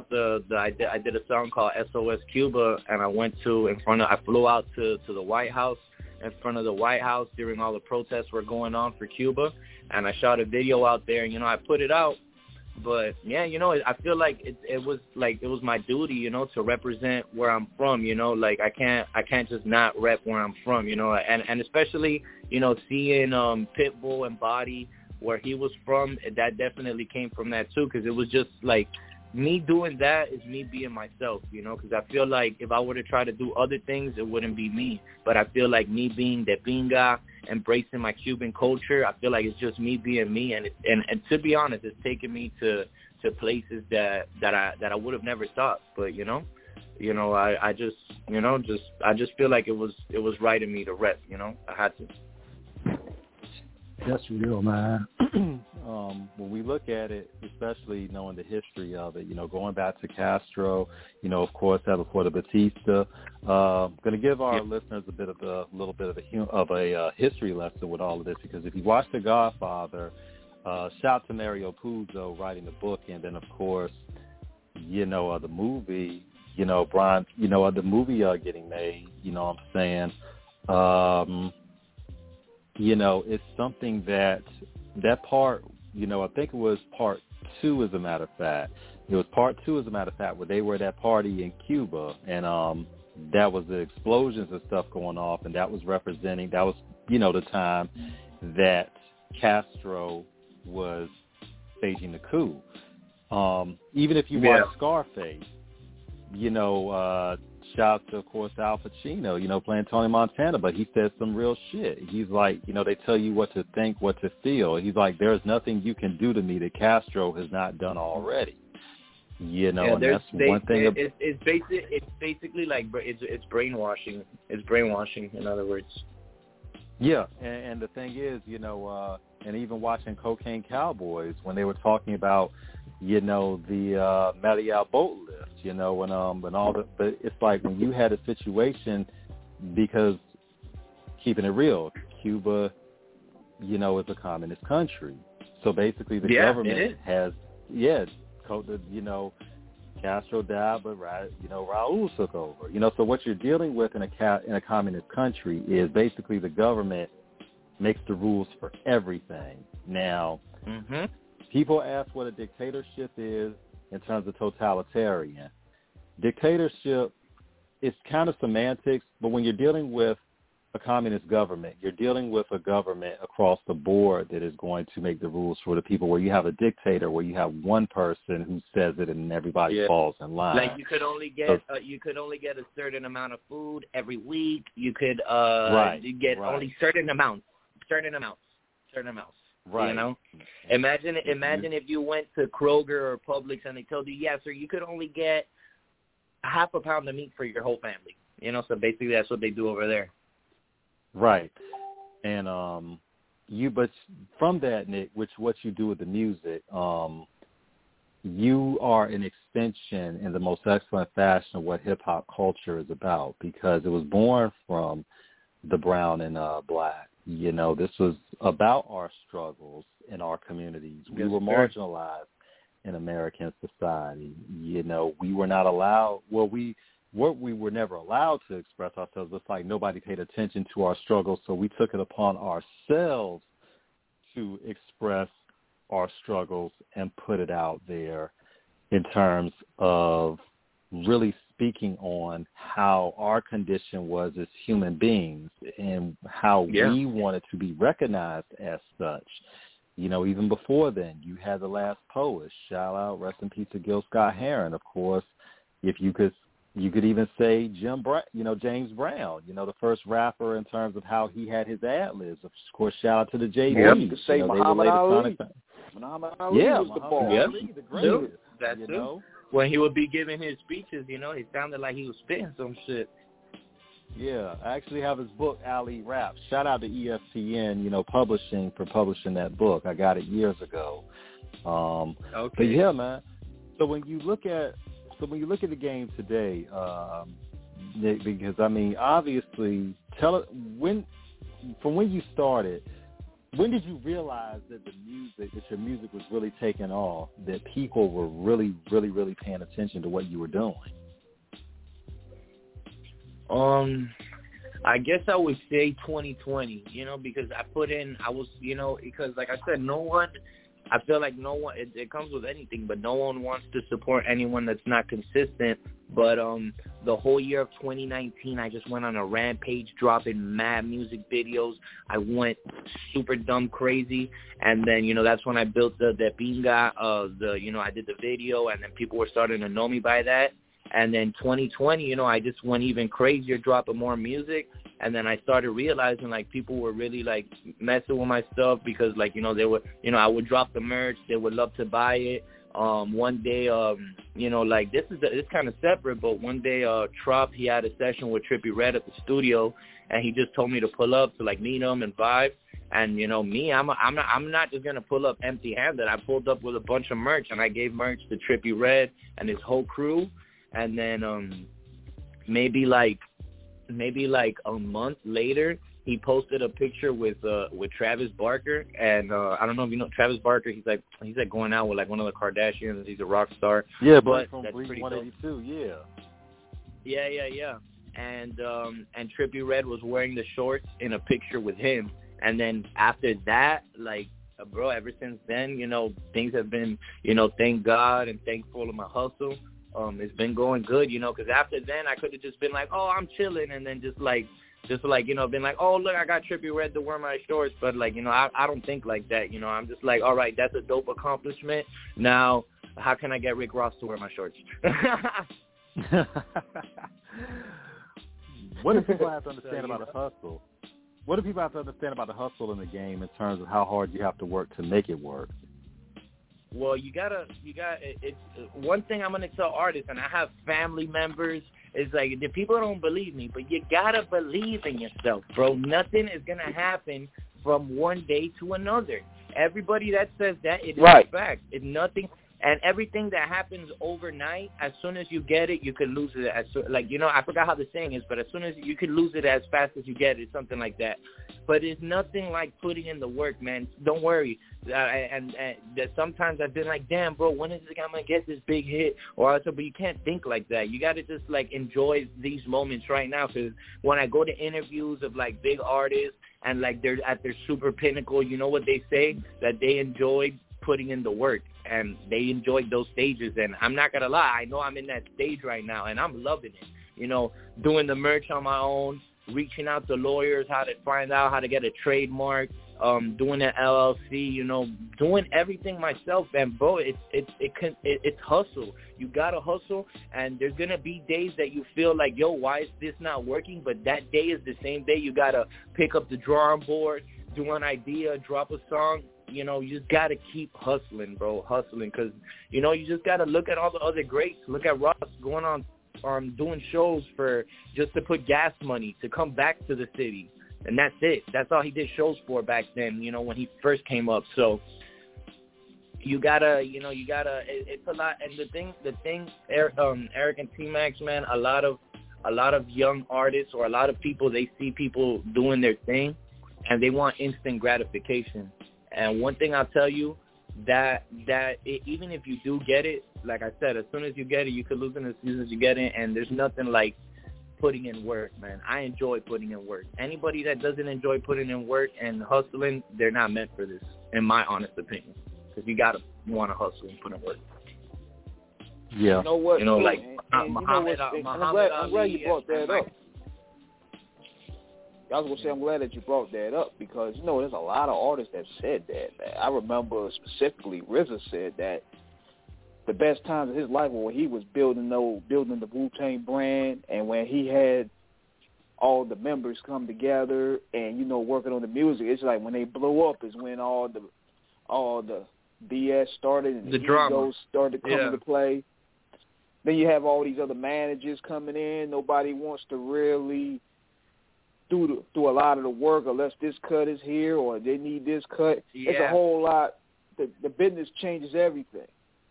did a song called SOS Cuba, and I flew out to the White House, in front of the White House during all the protests were going on for Cuba, and I shot a video out there, and, you know, I put it out. But yeah, you know, I feel like it was my duty, you know, to represent where I'm from, you know, like I can't just not rep where I'm from, you know, and especially, you know, seeing Pitbull and Body where he was from, that definitely came from that too, because it was just like me doing that is me being myself, you know, because I feel like if I were to try to do other things, it wouldn't be me. But I feel like me being de pinga, embracing my Cuban culture, I feel like it's just me being me. And to be honest, it's taken me to places that I would have never thought. But you know, I just feel like it was right in me to rep. You know, I had to. That's real, man. When we look at it, especially knowing the history of it, you know, going back to Castro, you know, of course, that before the Batista, going to give our listeners a little bit of a history lesson with all of this, because if you watch The Godfather, shout out to Mario Puzo writing the book, and then of course, you know, the movie, you know, Brian, you know, the movie getting made, you know what I'm saying. it's something that part, I think it was part 2, as a matter of fact. It was part 2, as a matter of fact, where they were at that party in Cuba, and that was the explosions and stuff going off, and that was the time that Castro was staging the coup. Even if you watch Scarface, shout out to, of course, Al Pacino, playing Tony Montana, but he said some real shit. He's like, they tell you what to think, what to feel. He's like, there's nothing you can do to me that Castro has not done already. And that's one thing. It's basically like it's brainwashing. It's brainwashing, in other words. Yeah, and the thing is, and even watching Cocaine Cowboys, when they were talking about, the Mariel boat lift, and all the, but it's like when you had a situation, because keeping it real, Cuba, is a communist country. So basically the government has, Castro died, but Raul took over. So what you're dealing with in a communist country is basically the government makes the rules for everything. Now, people ask what a dictatorship is in terms of totalitarian. Dictatorship is kind of semantics, but when you're dealing with a communist government, you're dealing with a government across the board that is going to make the rules for the people, where you have a dictator, where you have one person who says it and everybody falls in line. Like you could only get a certain amount of food every week. You could get only certain amounts. Right. Imagine if you went to Kroger or Publix and they told you, sir, you could only get half a pound of meat for your whole family. So basically that's what they do over there. Right. And but from that, Nick, what you do with the music, you are an extension in the most excellent fashion of what hip hop culture is about, because it was born from the brown and black. This was about our struggles in our communities. We were marginalized in American society. We were not allowed. We were never allowed to express ourselves. It's like nobody paid attention to our struggles, so we took it upon ourselves to express our struggles and put it out there in terms of really speaking on how our condition was as human beings and how we wanted to be recognized as such. Even before then, you had the last poet, shout out, rest in peace to Gil Scott-Heron, of course. If you could even say James Brown, the first rapper in terms of how he had his ad-libs. Of course, shout out to the JD. You could say Muhammad Ali. Muhammad Ali was the ball. Ali, the greatest. That's true. When he would be giving his speeches, he sounded like he was spitting some shit. Yeah, I actually have his book, Ali Raps. Shout out to ESPN, publishing for publishing that book. I got it years ago. Okay. But yeah, man. So when you look at the game today, Nick, because obviously, from when you started, when did you realize that your music was really taking off, that people were really, really, really paying attention to what you were doing? I guess I would say 2020, because because like I said, I feel like no one, it comes with anything, but no one wants to support anyone that's not consistent. But the whole year of 2019, I just went on a rampage, dropping mad music videos. I went super dumb crazy. And then, that's when I built the Pinga, I did the video, and then people were starting to know me by that. And then 2020, I just went even crazier, dropping more music. And then I started realizing, people were really, messing with my stuff because, they would, I would drop the merch. They would love to buy it. One day, this is kind of separate, but one day, Trop, he had a session with Trippie Redd at the studio, and he just told me to pull up to, meet him and vibe. And, me, I'm not just going to pull up empty-handed. I pulled up with a bunch of merch, and I gave merch to Trippie Redd and his whole crew. And then maybe a month later, he posted a picture with Travis Barker, and I don't know if you know Travis Barker. He's like going out with one of the Kardashians. He's a rock star. Yeah, but from that's pretty 182. Dope. Yeah. And Trippie Redd was wearing the shorts in a picture with him, And then after that, like, bro, ever since then, you know, things have been, you know, thank God and thankful of my hustle. It's been going good, you know, because after then I could have just been like, oh, I'm chilling, and then just like, you know, been like, oh, look, I got Trippie Redd to wear my shorts. But, like, you know, I don't think like that, you know. I'm just like, all right, that's a dope accomplishment. Now, how can I get Rick Ross to wear my shorts? What do people have to understand about the hustle? What do people have to understand about the hustle in the game in terms of how hard you have to work to make it work? Well, it's one thing I'm going to tell artists, and I have family members, is like, the people don't believe me, but you got to believe in yourself, bro. Nothing is going to happen from one day to another. Everybody that says that, it is a fact. It's nothing. And everything that happens overnight, as soon as you get it, you could lose it. Like, you know, I forgot how the saying is, but as soon as you could lose it as fast as you get it, something like that. But it's nothing like putting in the work, man. Don't worry. And that sometimes I've been like, damn, bro, when is I'm going to get this big hit? But you can't think like that. You got to just, like, enjoy these moments right now. Because when I go to interviews of, like, big artists and, like, they're at their super pinnacle, you know what they say? That they enjoy putting in the work, and they enjoyed those stages. And I'm not gonna lie, I know I'm in that stage right now, and I'm loving it. You know, doing the merch on my own, reaching out to lawyers, how to find out how to get a trademark, doing an LLC, you know, doing everything myself. And bro, it's hustle. You gotta hustle, and there's gonna be days that you feel like, yo, why is this not working? But that day is the same day you gotta pick up the drawing board, do an idea, drop a song. You know, you just got to keep hustling, bro, because, you know, you just got to look at all the other greats. Look at Ross going on doing shows for just to put gas money to come back to the city. And that's it. That's all he did shows for back then, you know, when he first came up. So you got to, it's a lot. And the thing, Eric and T-Max, man, a lot of young artists or a lot of people, they see people doing their thing and they want instant gratification. And one thing I'll tell you, even if you do get it, like I said, as soon as you get it, you could lose it as soon as you get it, and there's nothing like putting in work, man. I enjoy putting in work. Anybody that doesn't enjoy putting in work and hustling, they're not meant for this, in my honest opinion, because you got to want to hustle and put in work. Yeah. You know what? You know, like Muhammad I'm glad you brought that up. I was going to say, I'm glad that you brought that up because, you know, there's a lot of artists that said that, man. I remember specifically RZA said that the best times of his life were when he was building the Wu-Tang brand and when he had all the members come together and, you know, working on the music. It's like when they blow up is when all the BS started and the egos started to come into play. Then you have all these other managers coming in. Nobody wants to really do a lot of the work unless this cut is here or they need this cut. Yeah. It's a whole lot. The business changes everything.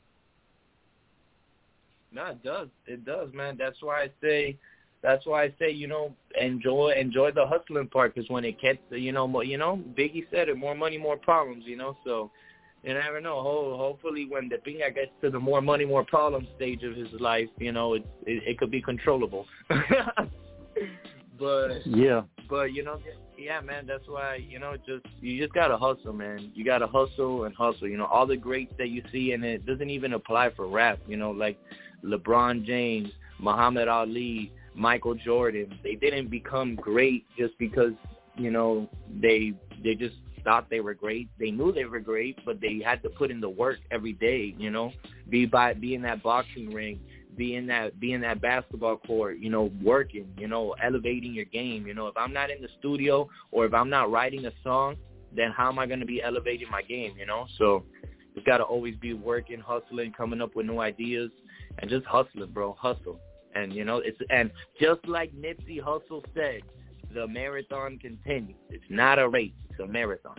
No, it does. It does, man. That's why I say, you know, enjoy the hustling part, because when it gets, you know, Biggie said it, more money, more problems, you know. So you never know. Hopefully, when the Pinga gets to the more money, more problems stage of his life, you know, it could be controllable. But you know, yeah, man, that's why, you know, you just gotta hustle, man. You gotta hustle and hustle. You know, all the greats that you see, and it doesn't even apply for rap. You know, like LeBron James, Muhammad Ali, Michael Jordan. They didn't become great just because, you know, they just thought they were great. They knew they were great, but they had to put in the work every day. You know, be in that boxing ring. Be in that basketball court, you know, working, you know, elevating your game. You know, if I'm not in the studio or if I'm not writing a song, then how am I going to be elevating my game, you know? So you got to always be working, hustling, coming up with new ideas, and just hustling, bro, hustle. And, you know, and just like Nipsey Hussle said, the marathon continues. It's not a race, it's a marathon.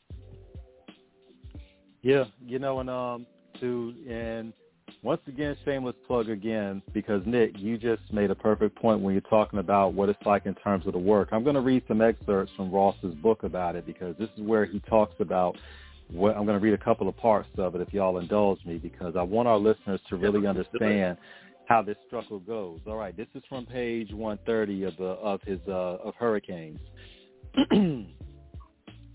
Yeah, you know, and once again, shameless plug again, because, Nick, you just made a perfect point when you're talking about what it's like in terms of the work. I'm going to read some excerpts from Ross's book about it, because this is where he talks about what I'm going to read a couple of parts of it, if y'all indulge me, because I want our listeners to really understand how this struggle goes. All right, this is from page 130 of Hurricanes.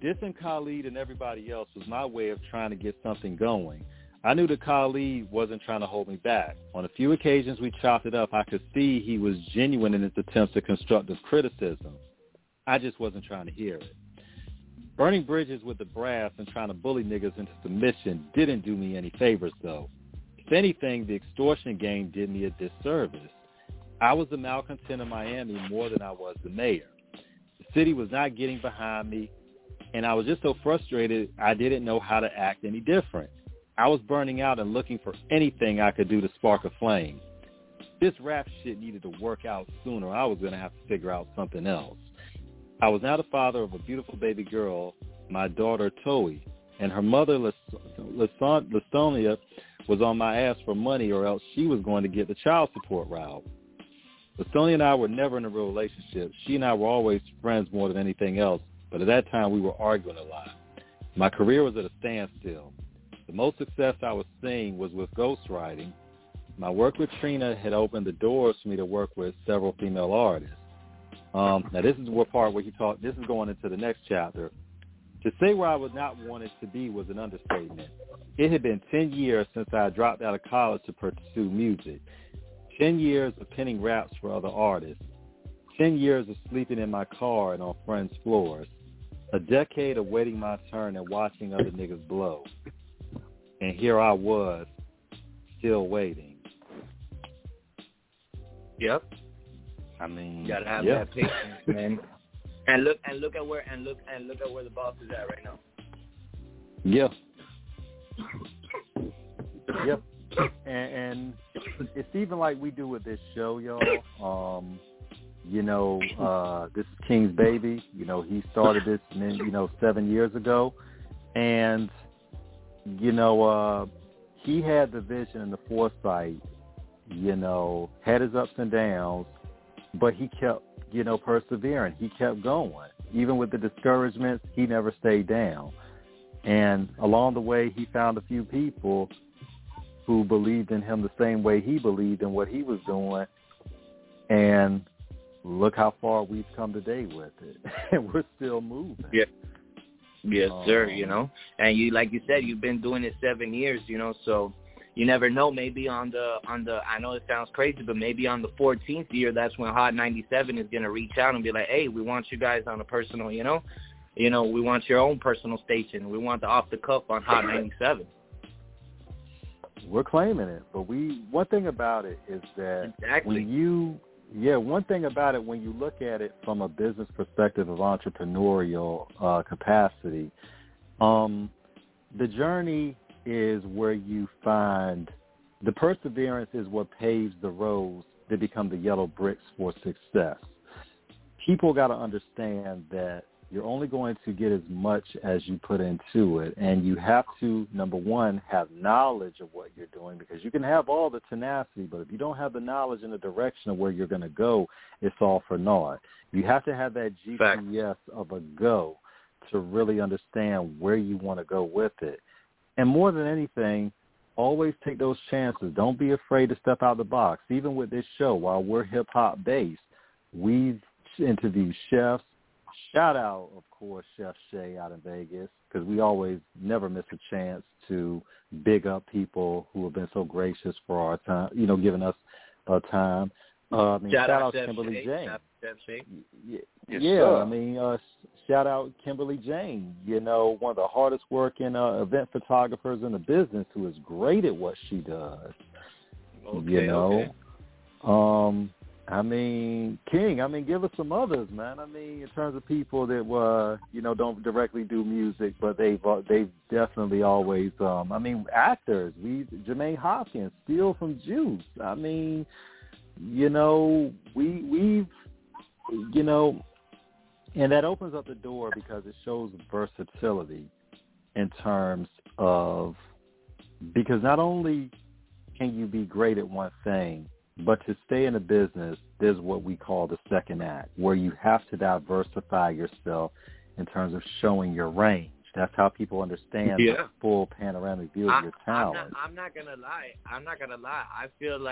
dissing Khalid and everybody else was my way of trying to get something going. I knew that Khalid wasn't trying to hold me back. On a few occasions we chopped it up. I could see he was genuine in his attempts at constructive criticism. I just wasn't trying to hear it. Burning bridges with the brass and trying to bully niggas into submission didn't do me any favors, though. If anything, the extortion game did me a disservice. I was the malcontent in Miami more than I was the mayor. The city was not getting behind me, and I was just so frustrated I didn't know how to act any different. I was burning out and looking for anything I could do to spark a flame. This rap shit needed to work out sooner. I was going to have to figure out something else. I was now the father of a beautiful baby girl, my daughter Toei, and her mother, Lastonia, was on my ass for money or else she was going to get the child support route. Lastonia and I were never in a real relationship. She and I were always friends more than anything else, but at that time we were arguing a lot. My career was at a standstill. The most success I was seeing was with ghostwriting. My work with Trina had opened the doors for me to work with several female artists. Now this is the part where he talked. This is going into the next chapter. To say where I was not wanted to be was an understatement. It had been 10 years since I dropped out of college to pursue music. 10 years of penning raps for other artists. 10 years of sleeping in my car and on friends' floors. A decade of waiting my turn and watching other niggas blow. And here I was, still waiting. Yep. I mean, you gotta have that patience, man. And look at where the boss is at right now. Yeah. Yep. And it's even like we do with this show, y'all. This is King's baby. He started this, 7 years ago, and he had the vision and the foresight. Had his ups and downs, but he kept, persevering. He kept going. Even with the discouragements, he never stayed down. And along the way, he found a few people who believed in him the same way he believed in what he was doing. And look how far we've come today with it. And we're still moving. Yeah. Yes, sir, And you, like you said, you've been doing it 7 years, so you never know. Maybe on the I know it sounds crazy, but maybe on the 14th year, that's when Hot 97 is going to reach out and be like, hey, we want you guys on a personal, we want your own personal station. We want the off the cuff on Hot 97. We're claiming it, but one thing about it is that one thing about it, when you look at it from a business perspective of entrepreneurial capacity, the journey is where you find the perseverance is what paves the roads that become the yellow bricks for success. People got to understand that you're only going to get as much as you put into it, and you have to, number one, have knowledge of what you're doing, because you can have all the tenacity, but if you don't have the knowledge and the direction of where you're going to go, it's all for naught. You have to have that GPS of a go to really understand where you want to go with it. And more than anything, always take those chances. Don't be afraid to step out of the box. Even with this show, while we're hip-hop based, we've interviewed chefs. Shout out, of course, Chef Shay out in Vegas, because we always never miss a chance to big up people who have been so gracious for our time, giving us our time. Shout out Kimberly Jane. Shout out Kimberly Jane, one of the hardest working event photographers in the business, who is great at what she does. Okay. King, give us some others, man. In terms of people that don't directly do music, but they've definitely always actors. Jermaine Hopkins, Steele from Juice. And that opens up the door because it shows versatility in terms of, because not only can you be great at one thing, but to stay in a business, there's what we call the second act, where you have to diversify yourself in terms of showing your range. That's how people understand the full panoramic view of your talent. I'm not gonna lie. I feel like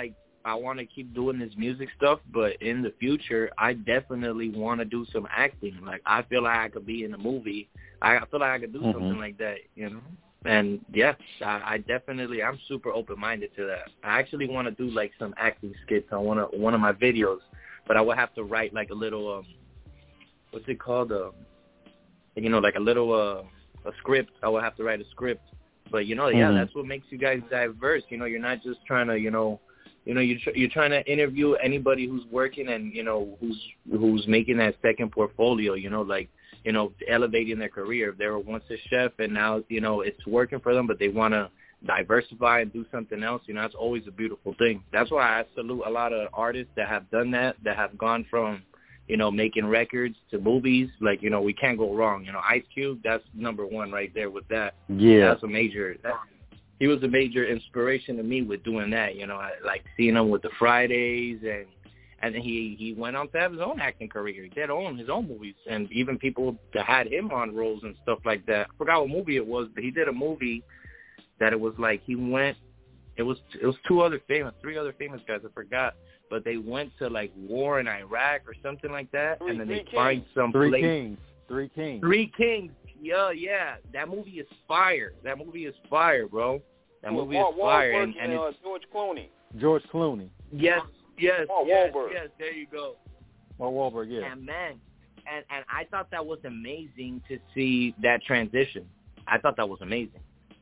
I want to keep doing this music stuff, but in the future, I definitely want to do some acting. Like, I feel like I could be in a movie. I feel like I could do something like that, you know? And, yes, I definitely, I'm super open-minded to that. I actually want to do, like, some acting skits on one of my videos, but I would have to write, like, a little, what's it called? You know, like a little, a script. I would have to write a script. But, you know, yeah, that's what makes you guys diverse. You know, you're not just trying to, you're trying to interview anybody who's working and, you know, who's making that second portfolio, you know, like, you know, elevating their career. If they were once a chef and now, you know, it's working for them, but they want to diversify and do something else, you know, that's always a beautiful thing. That's why I salute a lot of artists that have done that have gone from, you know, making records to movies. Like, you know, we can't go wrong. You know, Ice Cube, that's number one right there with that. Yeah. He was a major inspiration to me with doing that. You know, I like seeing him with the Fridays, and then he went on to have his own acting career. He did his own movies, and even people that had him on roles and stuff like that. I forgot what movie it was, but he did a movie that it was like it was three other famous guys, I forgot, but they went to like war in Iraq or something like that, and then they find some place. Three Kings. Yeah. That movie is fire. That movie is fire, bro. That movie is fire. And it's George Clooney. Yes. There you go. Mark Wahlberg, yeah. And man, and I thought that was amazing to see that transition. I thought that was amazing.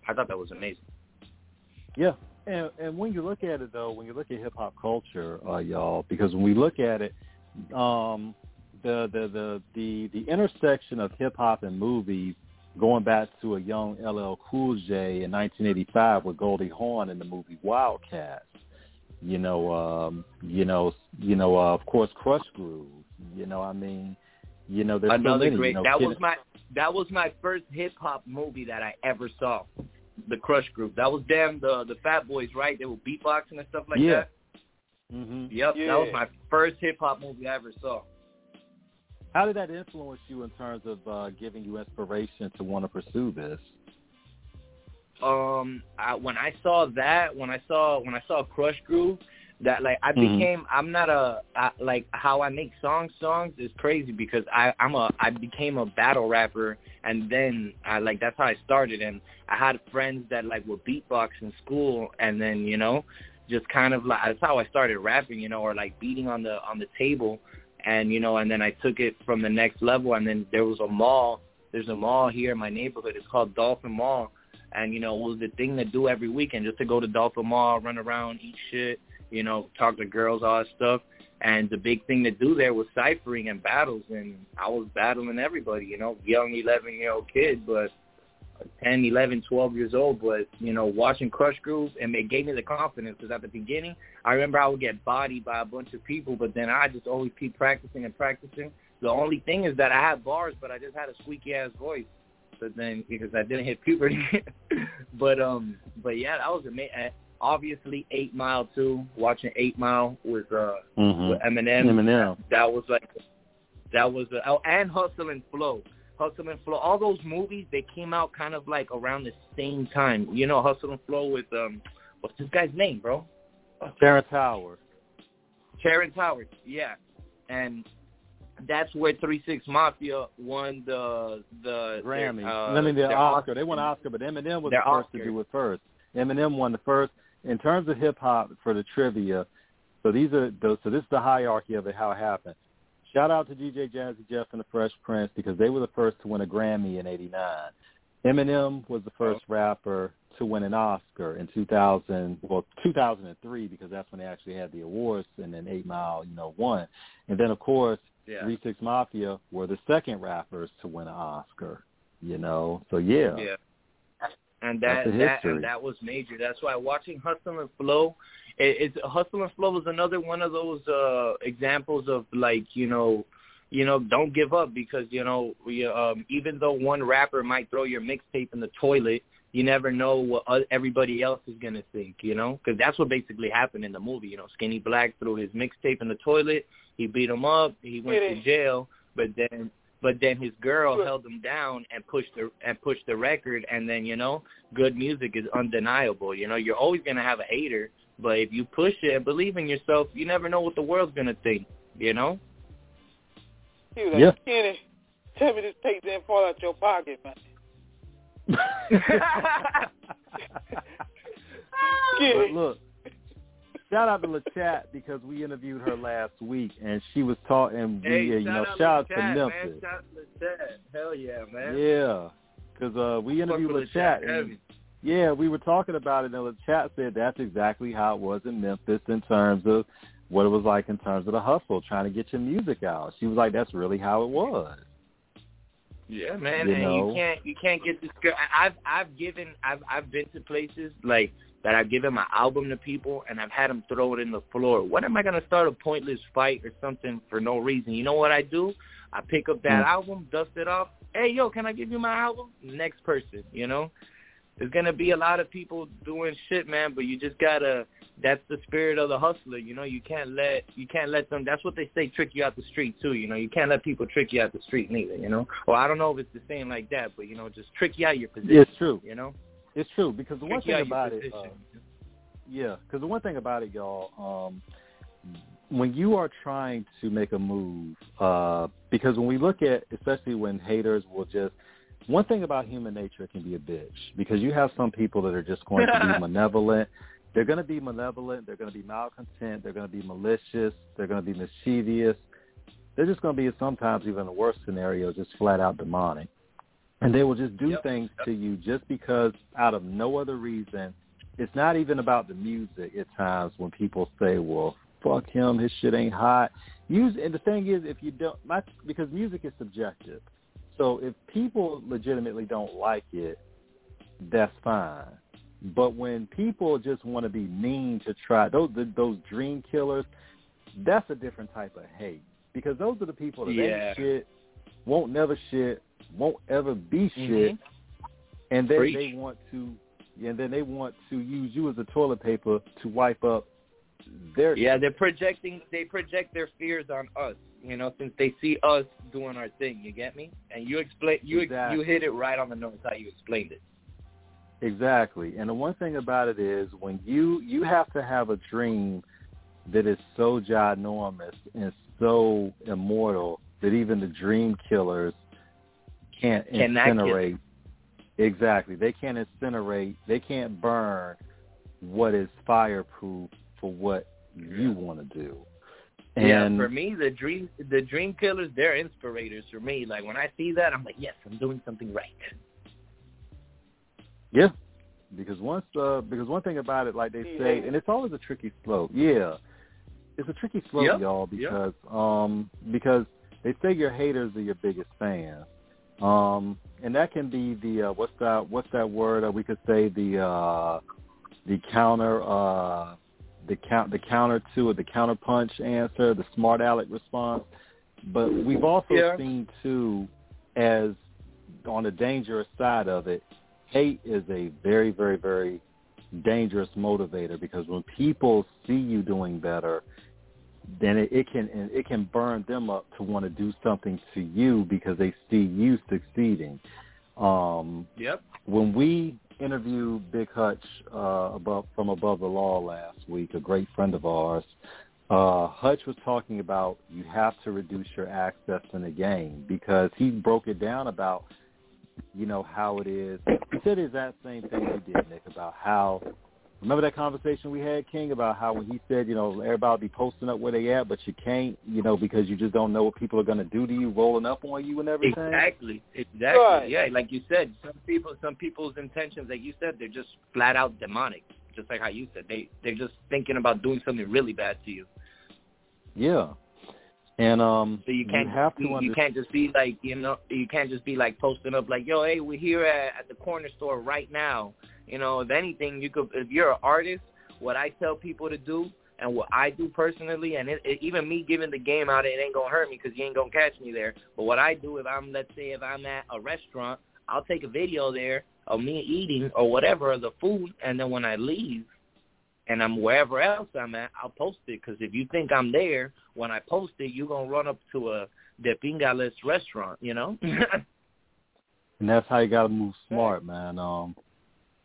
Yeah, and when you look at it though, when you look at hip hop culture, y'all, because when we look at it, the intersection of hip hop and movies, going back to a young LL Cool J in 1985 with Goldie Hawn in the movie Wildcats. Of course, Crush Groove. You know, I mean, you know, there's another so many. Great. You know, that was my first hip hop movie that I ever saw. The Crush Group. That was the Fat Boys, right? They were beatboxing and stuff like that. Mm-hmm. Yep, yeah. That was my first hip hop movie I ever saw. How did that influence you in terms of giving you inspiration to want to pursue this? When I saw Crush Groove, that like I became, I'm not like how I make songs is crazy because I became a battle rapper, and then that's how I started, and I had friends that like would beatbox in school, and then, you know, just kind of like, that's how I started rapping, you know, or like beating on the table, and, you know, and then I took it from the next level, and then there's a mall here in my neighborhood, it's called Dolphin Mall. And, you know, it was the thing to do every weekend, just to go to Dolphin Mall, run around, eat shit, you know, talk to girls, all that stuff. And the big thing to do there was ciphering and battles. And I was battling everybody, you know, young 11-year-old kid, but 10, 11, 12 years old. But, you know, watching Crush Groove, and it gave me the confidence because at the beginning, I remember I would get bodied by a bunch of people, but then I just always keep practicing and practicing. The only thing is that I had bars, but I just had a squeaky-ass voice. But then, because I didn't hit puberty. but yeah, that was amazing. Obviously, 8 Mile too. Watching 8 Mile with Eminem. That was and Hustle and Flow. All those movies, they came out kind of like around the same time. You know, Hustle and Flow with what's this guy's name, bro? Terrence Howard. Yeah, and that's where 3 6 Mafia won the Grammy. The Oscar. They won an Oscar, but Eminem was the first to do it first. Eminem won the first. In terms of hip hop, for the trivia, so this is the hierarchy of it, how it happened. Shout out to DJ Jazzy Jeff and the Fresh Prince because they were the first to win a Grammy in '89. Eminem was the first rapper to win an Oscar in 2003 because that's when they actually had the awards, and then 8 Mile, you know, won. And then of course, 3 6 Mafia were the second rappers to win an Oscar, you know. So yeah. And that was major. That's why watching Hustle and Flow, Hustle and Flow is another one of those examples of like, you know, don't give up because, you know, even though one rapper might throw your mixtape in the toilet, you never know what everybody else is going to think, you know, because that's what basically happened in the movie. You know, Skinny Black threw his mixtape in the toilet. He beat him up. He went to jail, but then his girl held him down and pushed the record. And then, you know, good music is undeniable. You know, you're always going to have a hater, But if you push it and believe in yourself, you never know what the world's going to think, you know? He was like, Kenny, tell me this tape didn't fall out your pocket, man. But look, shout out to LaChat because we interviewed her last week and she was talking. Shout out to Memphis. Man, shout out to LaChat. Hell yeah, man. Yeah, because we interviewed LaChat. And, yeah, we were talking about it, and LaChat said that's exactly how it was in Memphis in terms of what it was like in terms of the hustle, trying to get your music out. She was like, that's really how it was. Yeah, man, you can't get this girl. I've been to places like that. I've given my album to people, and I've had them throw it in the floor. When am I gonna start a pointless fight or something for no reason? You know what I do? I pick up that album, dust it off. Hey, yo, can I give you my album? Next person, you know. There's gonna be a lot of people doing shit, man, but you just gotta. That's the spirit of the hustler, you know. You can't let them. That's what they say, trick you out the street too, you know. You can't let people trick you out the street neither, you know. Or I don't know if it's the same like that, but you know, just trick you out your position. It's true. You know. It's true because the one thing about it, because the one thing about it, y'all, when you are trying to make a move, because when we look at, especially when haters will just. One thing about human nature, it can be a bitch because you have some people that are just going to be malevolent. They're going to be malevolent. They're going to be malcontent. They're going to be malicious. They're going to be mischievous. They're just going to be, sometimes even the worst scenario, just flat out demonic. And they will just do things to you just because out of no other reason. It's not even about the music at times when people say, well, fuck him, his shit ain't hot. And the thing is, if you don't, because music is subjective. So if people legitimately don't like it, that's fine. But when people just want to be mean to try, those dream killers, that's a different type of hate. Because those are the people that ain't shit, won't never shit, won't ever be shit, and then they want to, use you as a toilet paper to wipe up their shit. They project their fears on us. You know, since they see us doing our thing, you get me? And you hit it right on the nose how you explained it. Exactly. And the one thing about it is when you have to have a dream that is so ginormous and so immortal that even the dream killers can't incinerate. Exactly. They can't incinerate. They can't burn what is fireproof for what you want to do. And for me, the dream killers, they're inspirators for me. Like when I see that, I'm like, yes, I'm doing something right. Yeah, because one thing about it, like they say, and it's always a tricky slope. Yeah, it's a tricky slope, y'all, because they say your haters are your biggest fans, and that can be the what's that word? We could say the counter. The counter to it, the counterpunch answer, the smart aleck response. But we've also seen, too, as on the dangerous side of it, hate is a very, very, very dangerous motivator because when people see you doing better, then it can burn them up to want to do something to you because they see you succeeding. When we interviewed Big Hutch from Above the Law last week, a great friend of ours, Hutch was talking about you have to reduce your access in the game because he broke it down about, you know, how it is. He said the exact same thing you did, Nick, about how, remember that conversation we had, King, about how when he said, you know, everybody will be posting up where they at, but you can't, you know, because you just don't know what people are going to do to you, rolling up on you and everything? Exactly. Right. Yeah, like you said, some people's intentions, like you said, they're just flat out demonic, just like how you said. They're just thinking about doing something really bad to you. Yeah. And so you can't just be like, you know, you can't just be like posting up like, yo, hey, we're here at the corner store right now. You know, if anything, you could, if you're an artist, what I tell people to do and what I do personally, and even me giving the game out, it ain't gonna hurt me because you ain't gonna catch me there. But what I do, let's say if I'm at a restaurant, I'll take a video there of me eating or whatever the food, and then when I leave, and I'm wherever else I'm at, I'll post it. Because if you think I'm there, when I post it, you're going to run up to a De Pingales restaurant, you know? And that's how you got to move smart, man.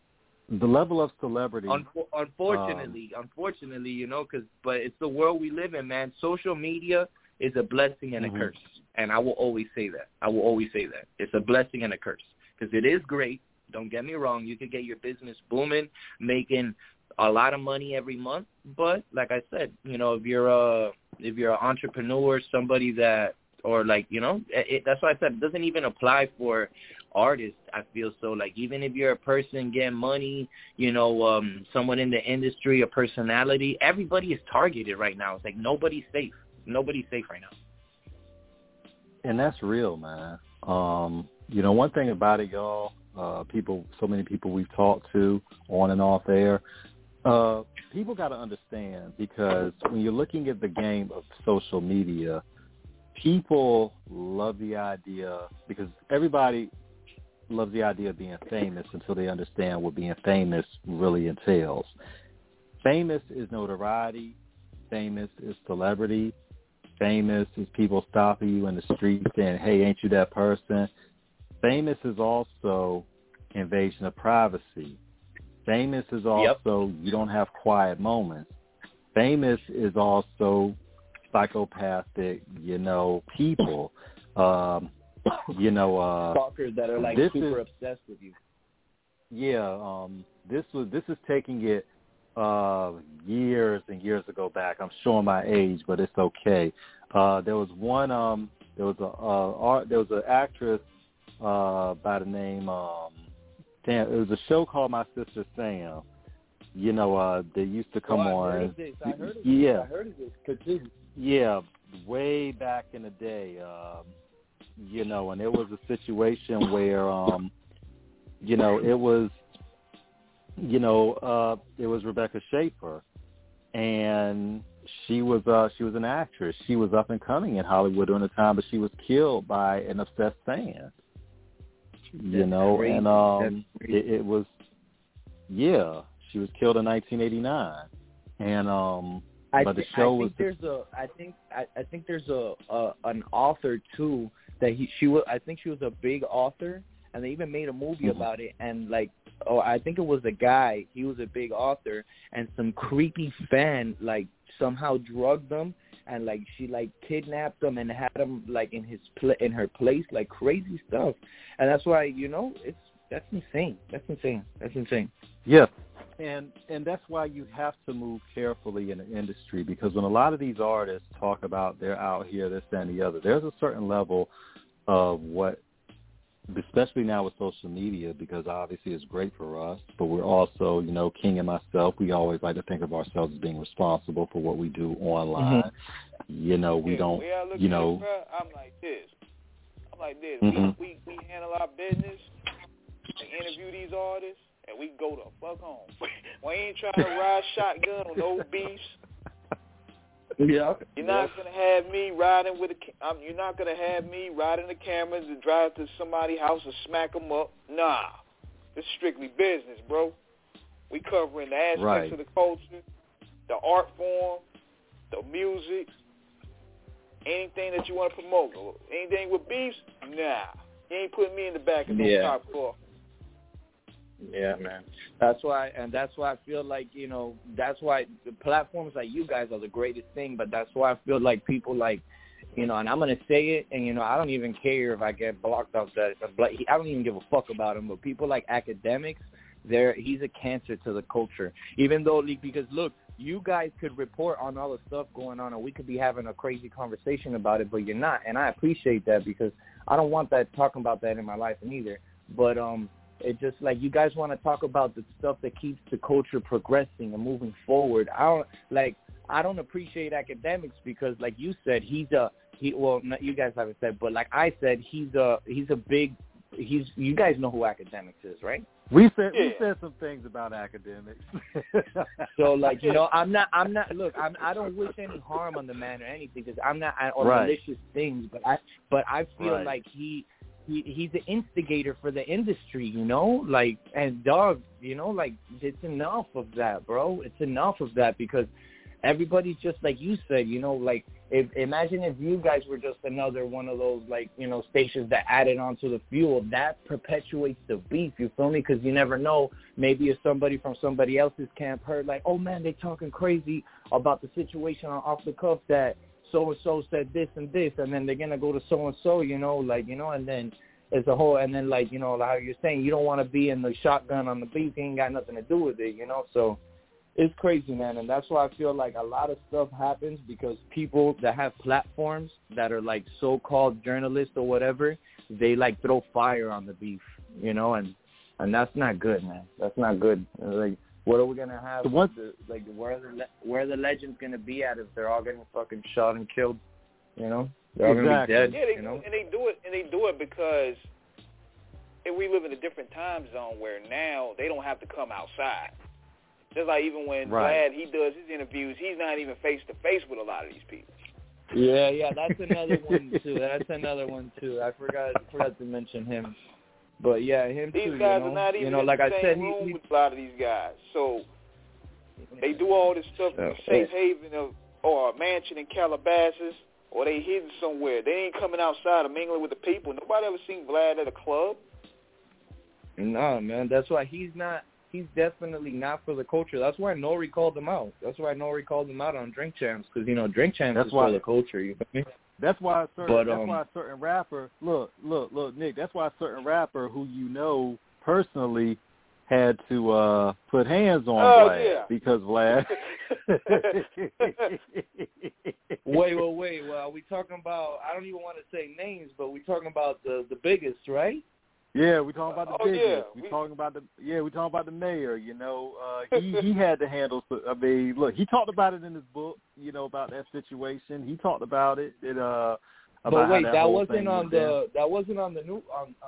the level of celebrity. Unfortunately, but it's the world we live in, man. Social media is a blessing and a curse, and I will always say that. It's a blessing and a curse because it is great. Don't get me wrong. You can get your business booming, making a lot of money every month. But like I said, if you're an entrepreneur, somebody that, or like, that's why I said it doesn't even apply for artists. I feel so like even if you're a person getting money, someone in the industry, a personality, everybody is targeted right now. It's like nobody's safe. Nobody's safe right now. And that's real, man. One thing about it, y'all, so many people we've talked to on and off air, people got to understand, because when you're looking at the game of social media, people love the idea, because everybody loves the idea of being famous until they understand what being famous really entails. Famous is notoriety. Famous is celebrity. Famous is people stopping you in the street saying, hey, ain't you that person? Famous is also invasion of privacy. Famous is also you don't have quiet moments. Famous is also psychopathic, people. Stalkers that are like super obsessed with you. Yeah, this is taking it years and years ago back. I'm showing my age, but it's okay. There was an actress by the name it was a show called My Sister Sam. They used to come on. I heard of this. Continue. Yeah, way back in the day. And it was a situation where it was Rebecca Schaefer, and she was an actress. She was up and coming in Hollywood during the time, but she was killed by an obsessed fan. It was she was killed in 1989, and but the show was. I think there's an author too that I think she was a big author, and they even made a movie about it. And I think it was a guy. He was a big author, and some creepy fan somehow drugged them, and she kidnapped them and had them in her place, crazy stuff. And that's why that's insane. That's insane. Yeah. And that's why you have to move carefully in the industry, because when a lot of these artists talk about they're out here, this, that, and the other, there's a certain level of what, especially now with social media, because obviously it's great for us, but we're also, King and myself, we always like to think of ourselves as being responsible for what we do online. We don't, I'm like this. We handle our business and interview these artists, and we go the fuck home. We ain't trying to ride shotgun with no beefs. Yeah. You're not gonna have me riding with you're not gonna have me riding the cameras and drive to somebody's house and smack them up. Nah, this is strictly business, bro. We covering the aspects of the culture, the art form, the music, anything that you want to promote. Anything with beefs, nah. You ain't putting me in the back of no top floor. Yeah, man. That's why I feel like, that's why the platforms like you guys are the greatest thing, but that's why I feel like people and I'm going to say it, and, I don't even care if I get blocked off that. I don't even give a fuck about him, but people like academics, he's a cancer to the culture. Even though, because look, you guys could report on all the stuff going on, and we could be having a crazy conversation about it, but you're not, and I appreciate that, because I don't want that talking about that in my life either. But it's just you guys want to talk about the stuff that keeps the culture progressing and moving forward. I don't appreciate academics because, like you said, you guys haven't said, but like I said, you guys know who academics is, right? We said some things about academics. So I'm not. Look, I don't wish any harm on the man or anything, because I'm not on malicious things. But I feel like he's an instigator for the industry, and dog, it's enough of that, bro. It's enough of that, because everybody's just like you said, you know, like imagine if you guys were just another one of those, like, you know, stations that added onto the fuel. That perpetuates the beef, you feel me? Because you never know, maybe if somebody from somebody else's camp heard like, oh man, they talking crazy about the situation on Off the Cuff that so-and-so said this and this, and then they're going to go to so-and-so, you know, like, you know, and then it's a whole, and then, like, you know, how you're saying, you don't want to be in the shotgun on the beef, you ain't got nothing to do with it, you know, so it's crazy, man, and that's why I feel like a lot of stuff happens because people that have platforms that are, like, so-called journalists or whatever, they, like, throw fire on the beef, you know, and that's not good, man. That's not good. Like, what are we going to have? Where are the legends going to be at if they're all getting fucking shot and killed, you know? They're all going to be dead, yeah, you know? And they do it because we live in a different time zone where now they don't have to come outside. Just like even when Vlad, he does his interviews, he's not even face-to-face with a lot of these people. Yeah, that's another one, too. I forgot to mention him. But, yeah, him, these too, These guys you know? are not even you know, in like the I same said, room with a lot of these guys. So they do all this stuff in a safe haven or a mansion in Calabasas, or they hidden somewhere. They ain't coming outside or mingling with the people. Nobody ever seen Vlad at a club. No, man. That's why he's definitely not for the culture. That's why Nori called him out. That's why Nori called him out on Drink Champs, because, you know, Drink Champs is for the culture. You feel me? That's why a certain rapper, look, Nick, that's why a certain rapper who you know personally had to put hands on Vlad because Vlad. Wait. Well, are we talking about, I don't even want to say names, but we're talking about the biggest, right? Yeah, we're talking about the biggest. Yeah. We're talking about the mayor, you know. He had to handle, I mean, look, he talked about it in his book, you know, about that situation. He talked about it. About but wait, that wasn't on the new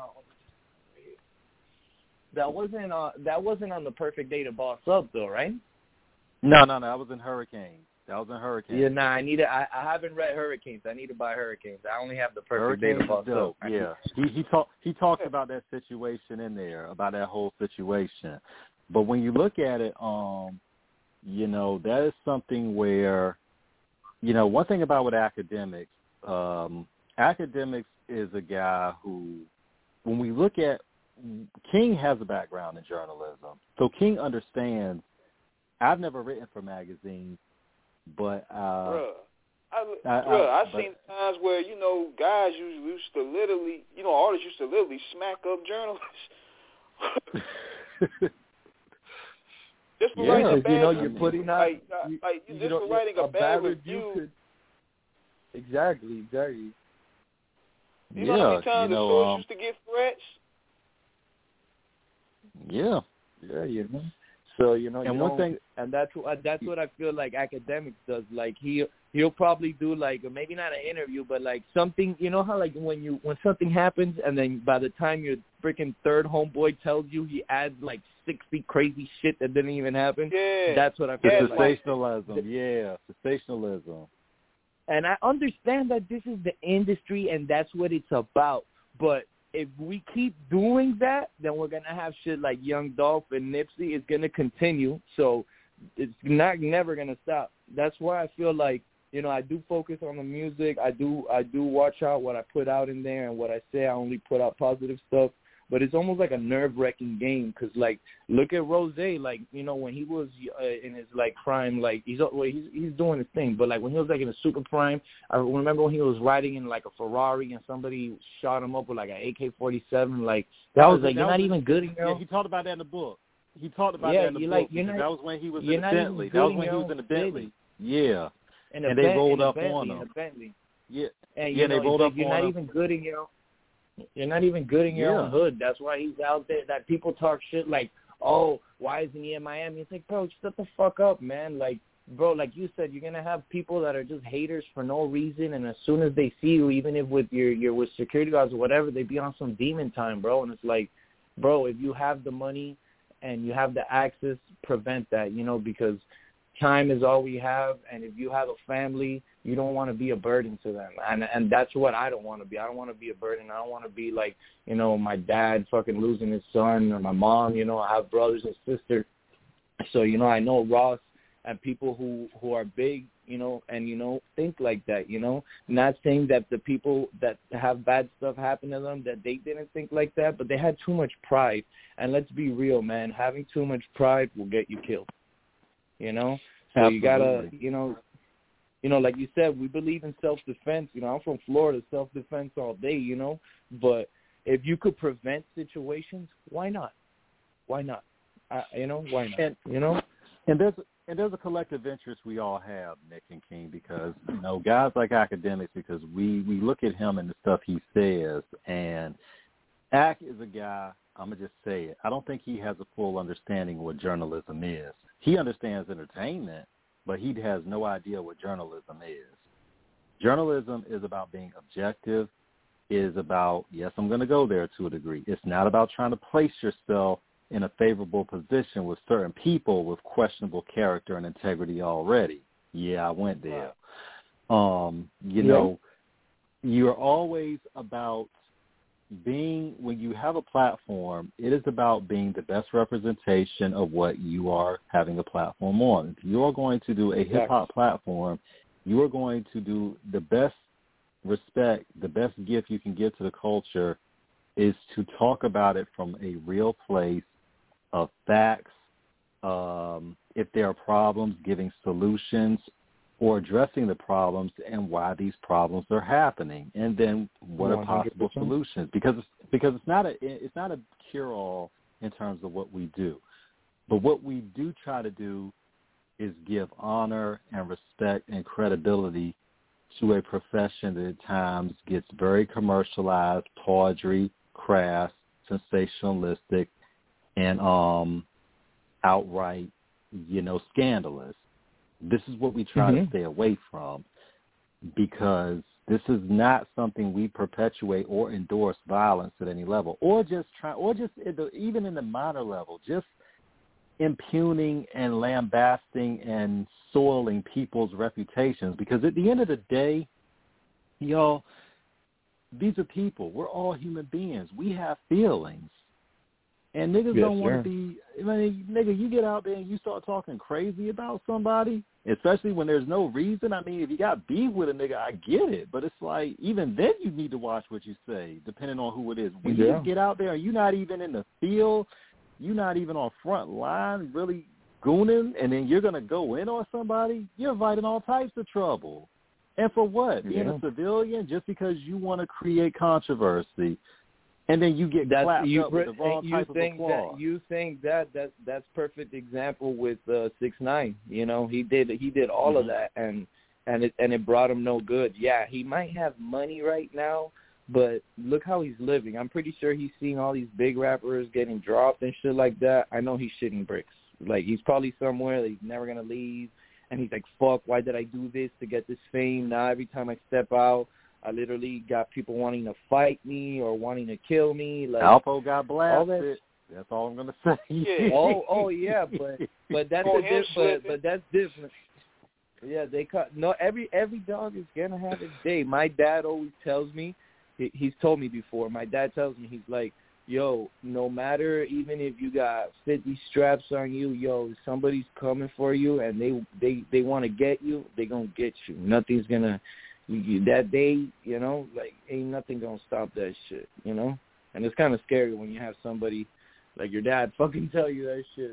that wasn't on the Perfect Day to Boss Up though, right? No, that was in Hurricane. Yeah, nah, I haven't read Hurricanes. I need to buy Hurricanes. I only have the Perfect Day to Boss Up. Yeah, he talks about that situation in there, about that whole situation. But when you look at it, you know, that is something where, you know, one thing about with academics, academics is a guy who, when we look at, King has a background in journalism, so King understands. I've never written for magazines, but I've seen times where, you know, guys used to literally, you know, artists used to literally smack up journalists. Just for writing a bad, you know, you're putting out for writing a bad review. Exactly. You know how many times the source used to get threats? Yeah, you know. So, you know, and one thing, and that's what I feel like academics does. Like he'll probably do like maybe not an interview, but like something. You know how like when something happens, and then by the time your freaking third homeboy tells you, he adds like 60 crazy shit that didn't even happen. Yeah, that's what I feel. Sensationalism. Sensationalism. And I understand that this is the industry, and that's what it's about. But if we keep doing that, then we're going to have shit like Young Dolph and Nipsey. It's going to continue. So it's never going to stop. That's why I feel like, you know, I do focus on the music. I do watch out what I put out in there and what I say. I only put out positive stuff. But it's almost like a nerve-wrecking game because, like, look at Rose. Like, you know, when he was in his, like, prime, like, he's doing his thing. But, like, when he was, like, in a super prime, I remember when he was riding in, like, a Ferrari and somebody shot him up with, like, an AK-47. Like, that was you're not even good, you know? Yeah, he talked about that in the book. That was when he was in the Bentley. That was when he was in the Bentley. Yeah. And they rolled up on him. Yeah. And, they rolled up on him. You're not even good in your You're not even good in your own hood. That's why he's out there. That people talk shit like, oh, why isn't he in Miami? It's like, bro, shut the fuck up, man. Like, bro, like you said, you're going to have people that are just haters for no reason, and as soon as they see you, even if you're with security guards or whatever, they be on some demon time, bro. And it's like, bro, if you have the money and you have the access, prevent that, you know, because time is all we have, and if you have a family, you don't want to be a burden to them. And that's what I don't want to be. I don't want to be a burden. I don't want to be like, you know, my dad fucking losing his son, or my mom, you know, I have brothers and sisters. So, you know, I know Ross, and people who are big, and, think like that, Not saying that the people that have bad stuff happen to them, that they didn't think like that, but they had too much pride. And let's be real, man, having too much pride will get you killed, So Absolutely. You gotta, like you said, we believe in self-defense. I'm from Florida, self-defense all day, But if you could prevent situations, why not? Why not? Why not? And there's a collective interest we all have, Nick and King, because guys like academics, because we look at him and the stuff he says, and Ak is a guy. I'm gonna just say it. I don't think he has a full understanding of what journalism is. He understands entertainment, but he has no idea what journalism is. Journalism is about being objective. Is about, yes, I'm going to go there to a degree. It's not about trying to place yourself in a favorable position with certain people with questionable character and integrity already. Yeah, I went there. You're always about being, when you have a platform, it is about being the best representation of what you are having a platform on. If you're going to do a hip-hop platform, you are going to do the best respect, the best gift you can give to the culture is to talk about it from a real place of facts, if there are problems, giving solutions or addressing the problems and why these problems are happening, and then what are possible 100%. Solutions. Because it's not a cure-all in terms of what we do. But what we do try to do is give honor and respect and credibility to a profession that at times gets very commercialized, tawdry, crass, sensationalistic, and outright, scandalous. This is what we try to stay away from, because this is not something we perpetuate or endorse violence at any level, or even in the minor level, just impugning and lambasting and soiling people's reputations. Because at the end of the day, y'all, these are people. We're all human beings. We have feelings. And niggas don't want to be, nigga, you get out there and you start talking crazy about somebody, especially when there's no reason. I mean, if you got beef with a nigga, I get it. But it's like, even then you need to watch what you say, depending on who it is. When you get out there and you're not even in the field, you're not even on front line really gooning, and then you're going to go in on somebody, you're inviting all types of trouble. And for what? Being a civilian just because you want to create controversy. And then you get clapped up with the wrong type of applause. You think that's perfect example with 6ix9ine. He did all of that, and it brought him no good. Yeah, he might have money right now, but look how he's living. I'm pretty sure he's seeing all these big rappers getting dropped and shit like that. I know he's shitting bricks. Like, he's probably somewhere that he's never gonna leave, and he's like, fuck, why did I do this to get this fame? Now every time I step out, I literally got people wanting to fight me or wanting to kill me. Like, Alpo got blasted. That's all I'm gonna say. Yeah. oh yeah, but that's but that's different. Yeah, they cut. No, every dog is gonna have its day. My dad always tells me. He's told me before. My dad tells me, he's like, yo, no matter, even if you got 50 straps on you, yo, somebody's coming for you and they want to get you, they gonna get you. Nothing's gonna. That day, like, ain't nothing gonna stop that shit, And it's kind of scary when you have somebody like your dad fucking tell you that shit,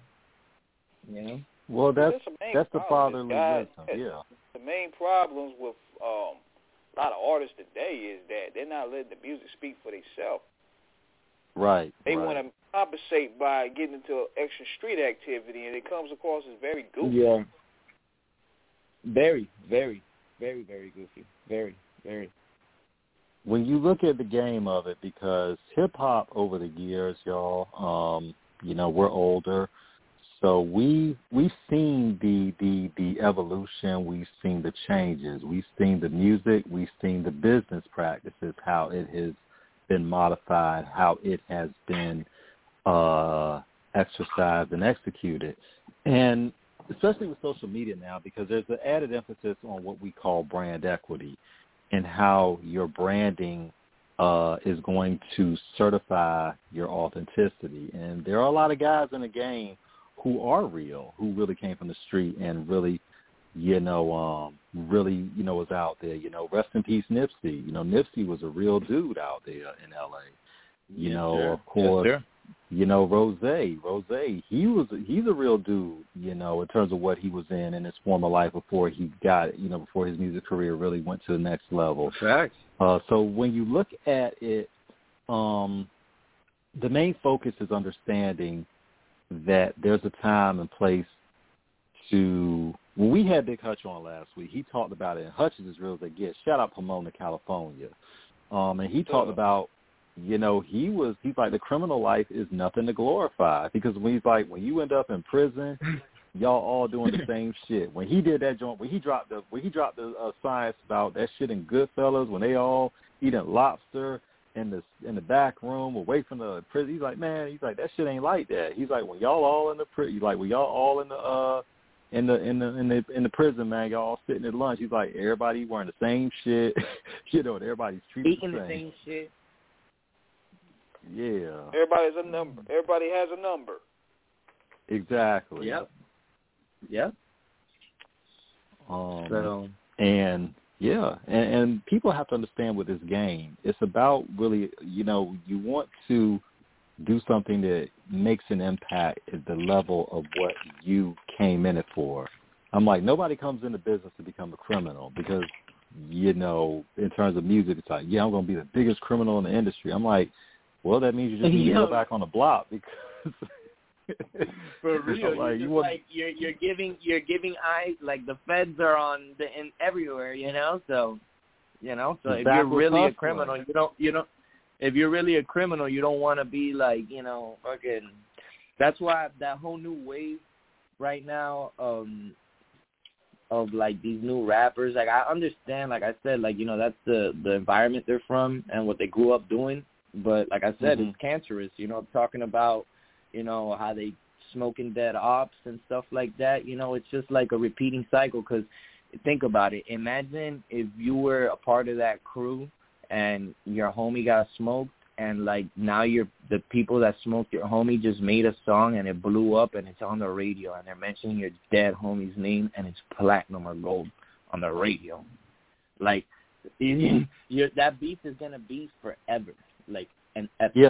Well, that's the fatherly wisdom, yeah. The main problems with a lot of artists today is that they're not letting the music speak for themselves. Right. They want to compensate by getting into extra street activity, and it comes across as very goofy. Yeah. Very, very. Very, very goofy. Very, very. When you look at the game of it, because hip-hop over the years, y'all, we're older, so we've seen the evolution, we've seen the changes, we've seen the music, we've seen the business practices, how it has been modified, how it has been exercised and executed. And especially with social media now, because there's an added emphasis on what we call brand equity and how your branding is going to certify your authenticity. And there are a lot of guys in the game who are real, who really came from the street and really, was out there. Rest in peace, Nipsey. Nipsey was a real dude out there in L.A. Of course. Yes, Rose, he's a real dude, in terms of what he was in his former life before he got, before his music career really went to the next level. Facts. So when you look at it, the main focus is understanding that there's a time and place to. When we had Big Hutch on last week, he talked about it, and Hutch is as real as they get. Shout out Pomona, California. And he talked about, he's like, the criminal life is nothing to glorify, because when you end up in prison, y'all all doing the same shit. When he did that joint, when he dropped the science about that shit in Goodfellas, when they all eating lobster in the back room away from the prison, he's like, that shit ain't like that. He's like, when y'all all in the when y'all all in the prison, man, y'all all sitting at lunch. He's like, everybody wearing the same shit, and everybody's treated eating the same shit. Yeah. Everybody's a number. Everybody has a number. Exactly. Yep. And people have to understand with this game, it's about really, you want to do something that makes an impact at the level of what you came in it for. I'm like, nobody comes into business to become a criminal because, in terms of music, it's like, I'm going to be the biggest criminal in the industry. I'm like, well, that means you just need to go back on the block because for real, you're giving eyes, like the feds are on in everywhere, so if you're really a criminal, if you're really a criminal, you don't want to be like, fucking. That's why that whole new wave right now of like these new rappers, like I understand, like I said, like that's the environment they're from and what they grew up doing. But like I said, it's cancerous, talking about, how they smoking dead ops and stuff like that. It's just like a repeating cycle, because think about it. Imagine if you were a part of that crew and your homie got smoked, and like now the people that smoked your homie just made a song and it blew up and it's on the radio and they're mentioning your dead homie's name and it's platinum or gold on the radio. Like, that beef is going to be forever. Like, and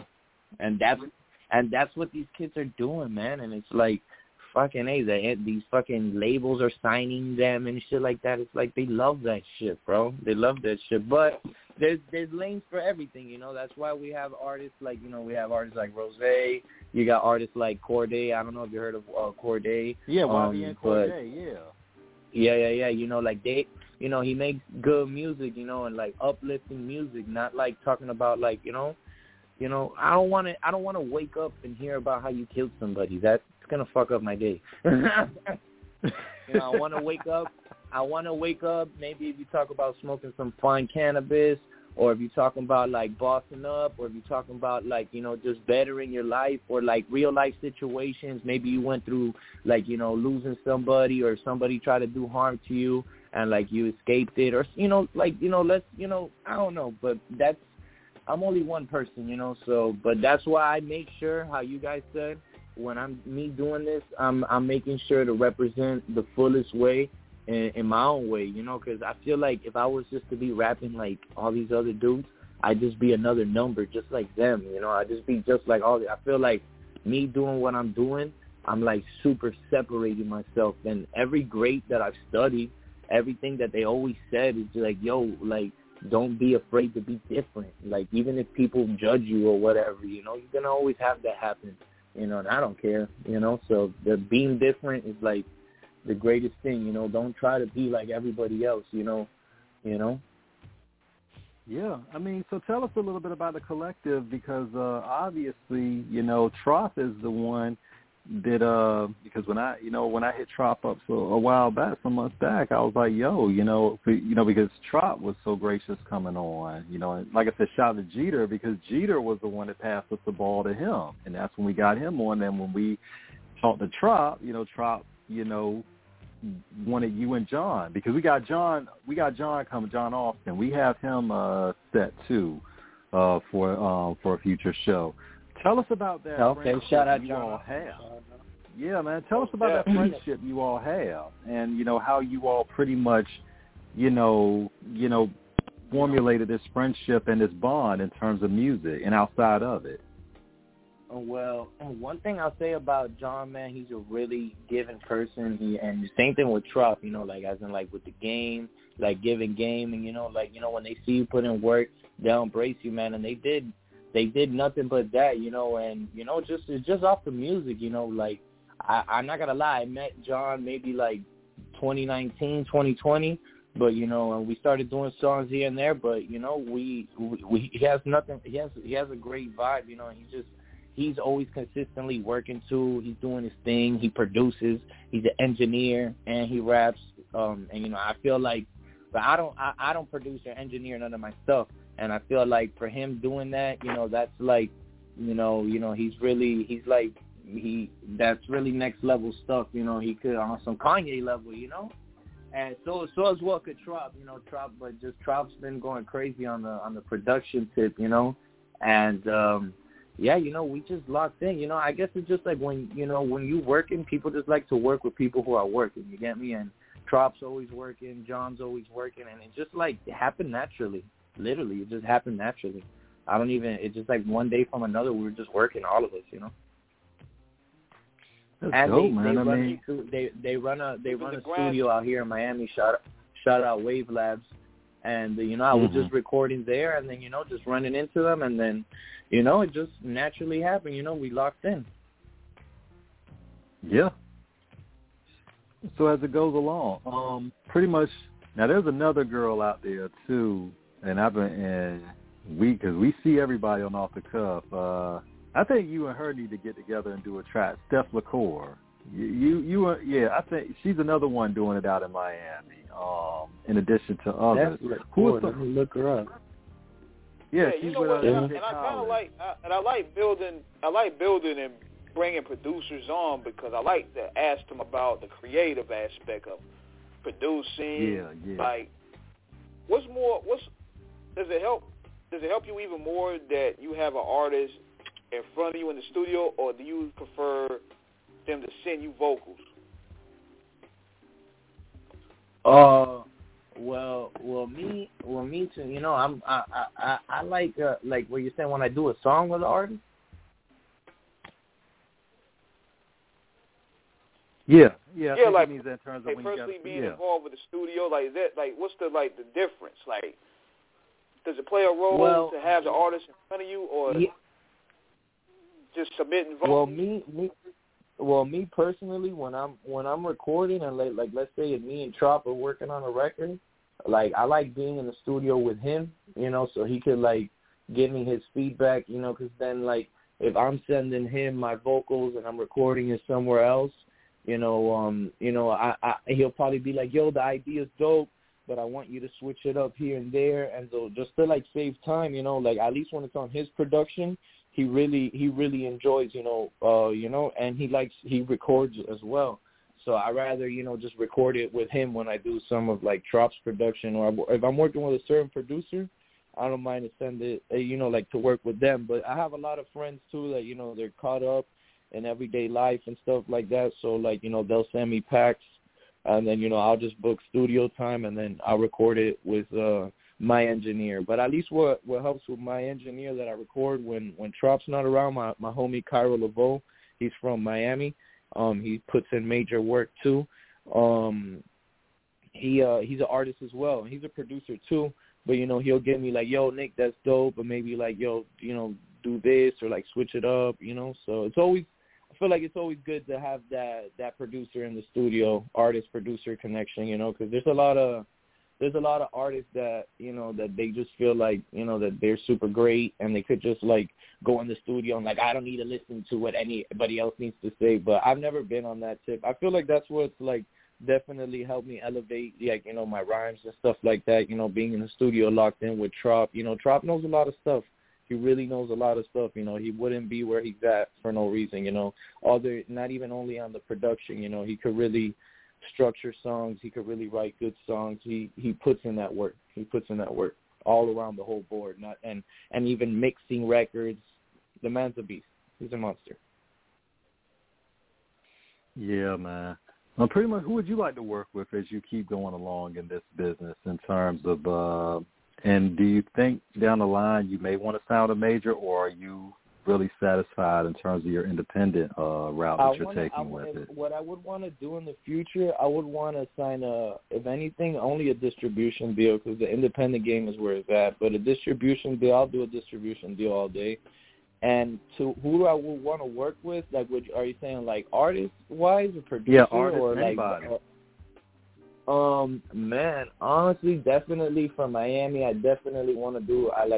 that's what these kids are doing, man. And it's like, fucking these fucking labels are signing them and shit like that. It's like they love that shit, bro. They love that shit. But there's lanes for everything, That's why we have artists like, we have artists like Rose. You got artists like Corday. I don't know if you heard of Corday. Yeah, YB and Corday. Yeah. Like they. He makes good music, and like uplifting music, not like talking about like, I don't want to wake up and hear about how you killed somebody. That's going to fuck up my day. I want to wake up, maybe if you talk about smoking some fine cannabis, or if you're talking about like bossing up, or if you're talking about like, just bettering your life, or like real life situations. Maybe you went through like, losing somebody, or somebody tried to do harm to you and like you escaped it, or, let's, I don't know, but I'm only one person, so, but that's why I make sure, how you guys said, when I'm doing this, I'm making sure to represent the fullest way in my own way, because I feel like if I was just to be rapping like all these other dudes, I'd just be another number just like them, I'd just be just like all. I feel like me doing what I'm doing, I'm like super separating myself. And every great that I've studied, everything that they always said is like, yo, like, don't be afraid to be different. Like, even if people judge you or whatever, you're going to always have that happen, and I don't care, So the being different is like the greatest thing, Don't try to be like everybody else, Yeah, I mean, so tell us a little bit about the collective, because obviously, Trop is the one that because when I hit Trop up a while back, some months back, I was like, yo, because Trop was so gracious coming on, and like I said, shout out to Jeter, because Jeter was the one that passed us the ball to him, and that's when we got him on. And when we talked to Trop, Trop, wanted you and John, because we got John coming, John Austin. We have him set too for a future show. Tell us about that. Okay, shout out you John. All have. Yeah, man. Tell us about that friendship you all have, and how you all pretty much, formulated this friendship and this bond in terms of music and outside of it. Well, one thing I'll say about John, man, he's a really giving person. And the same thing with Trop, like as in like with the game, like giving game, and when they see you put in work, they'll embrace you, man. And they did nothing but that, and it's just off the music, like I'm not gonna lie, I met John maybe like 2019, 2020. But and we started doing songs here and there. But he has nothing. He has a great vibe. He's always consistently working too. He's doing his thing. He produces. He's an engineer and he raps. And I feel like, but I don't produce or engineer none of my stuff. And I feel like for him doing that, that's like, that's really next level stuff. He could on some Kanye level, And so as well could Trop, but just Trop's been going crazy on the production tip, and we just locked in, I guess it's just like when you working, people just like to work with people who are working, you get me? And Trop's always working, John's always working, and it just like it happened naturally, literally, it just happened naturally. It's just like one day from another, we were just working, all of us, That's and dope, man. they run a studio out here in Miami. Shout out Wave Labs, and I was just recording there, and then just running into them, and then it just naturally happened. We locked in. Yeah. So as it goes along, pretty much now there's another girl out there too, and because we see everybody on Off the Cuff. I think you and her need to get together and do a track. Steph LaCour. I think she's another one doing it out in Miami. In addition to others. Let me look her up. Yeah, she's with us. And I kind of like, I like building and bringing producers on because I like to ask them about the creative aspect of producing. Yeah. Like, does it help you even more that you have an artist in front of you in the studio, or do you prefer them to send you vocals? Me too. I like what you're saying when I do a song with an artist. Yeah. Like in terms of when personally you being involved with the studio, like is that like what's the difference? Like, does it play a role to have the artist in front of you, or just submitting vocals? Me personally, when I'm recording and like let's say if me and Trop are working on a record, like I like being in the studio with him, so he could like give me his feedback, because then like if I'm sending him my vocals and I'm recording it somewhere else, he'll probably be like, yo, the idea's dope, but I want you to switch it up here and there, and so just to like save time, like at least when it's on his production. He really enjoys, and he records as well. So I rather, just record it with him when I do some of like Trop's production, or if I'm working with a certain producer, I don't mind to send it, like to work with them. But I have a lot of friends too that, they're caught up in everyday life and stuff like that. So like, they'll send me packs, and then, I'll just book studio time, and then I'll record it with my engineer. But at least what helps with my engineer that I record when Trop's not around, my homie Cairo Laveau, he's from Miami. He puts in major work too. He's an artist as well. He's a producer too. But he'll give me like, yo, Nick, that's dope, but maybe like, yo, do this or like switch it up. So it's always, I feel like it's always good to have that producer in the studio, artist producer connection. Because there's a lot of artists that, that they just feel like, that they're super great and they could just like go in the studio and like, I don't need to listen to what anybody else needs to say. But I've never been on that tip. I feel like that's what's like definitely helped me elevate, like, my rhymes and stuff like that, being in the studio locked in with Trop. Trop knows a lot of stuff. He really knows a lot of stuff. He wouldn't be where he's at for no reason, not even only on the production, he could really structure songs. He could really write good songs. He puts in that work. All around the whole board. And even mixing records. The man's a beast. He's a monster. Yeah, man. Well, pretty much, who would you like to work with as you keep going along in this business in terms of, and do you think down the line you may want to sound a major, or are you really satisfied in terms of your independent route that you're taking with it? What I would want to do in the future, I would want to sign if anything, only a distribution deal, because the independent game is where it's at. But a distribution deal, I'll do a distribution deal all day. And to who I would want to work with, like, are you saying like artist-wise or producer? Yeah, artist, or anybody. Man, honestly, definitely from Miami, I definitely want to do. I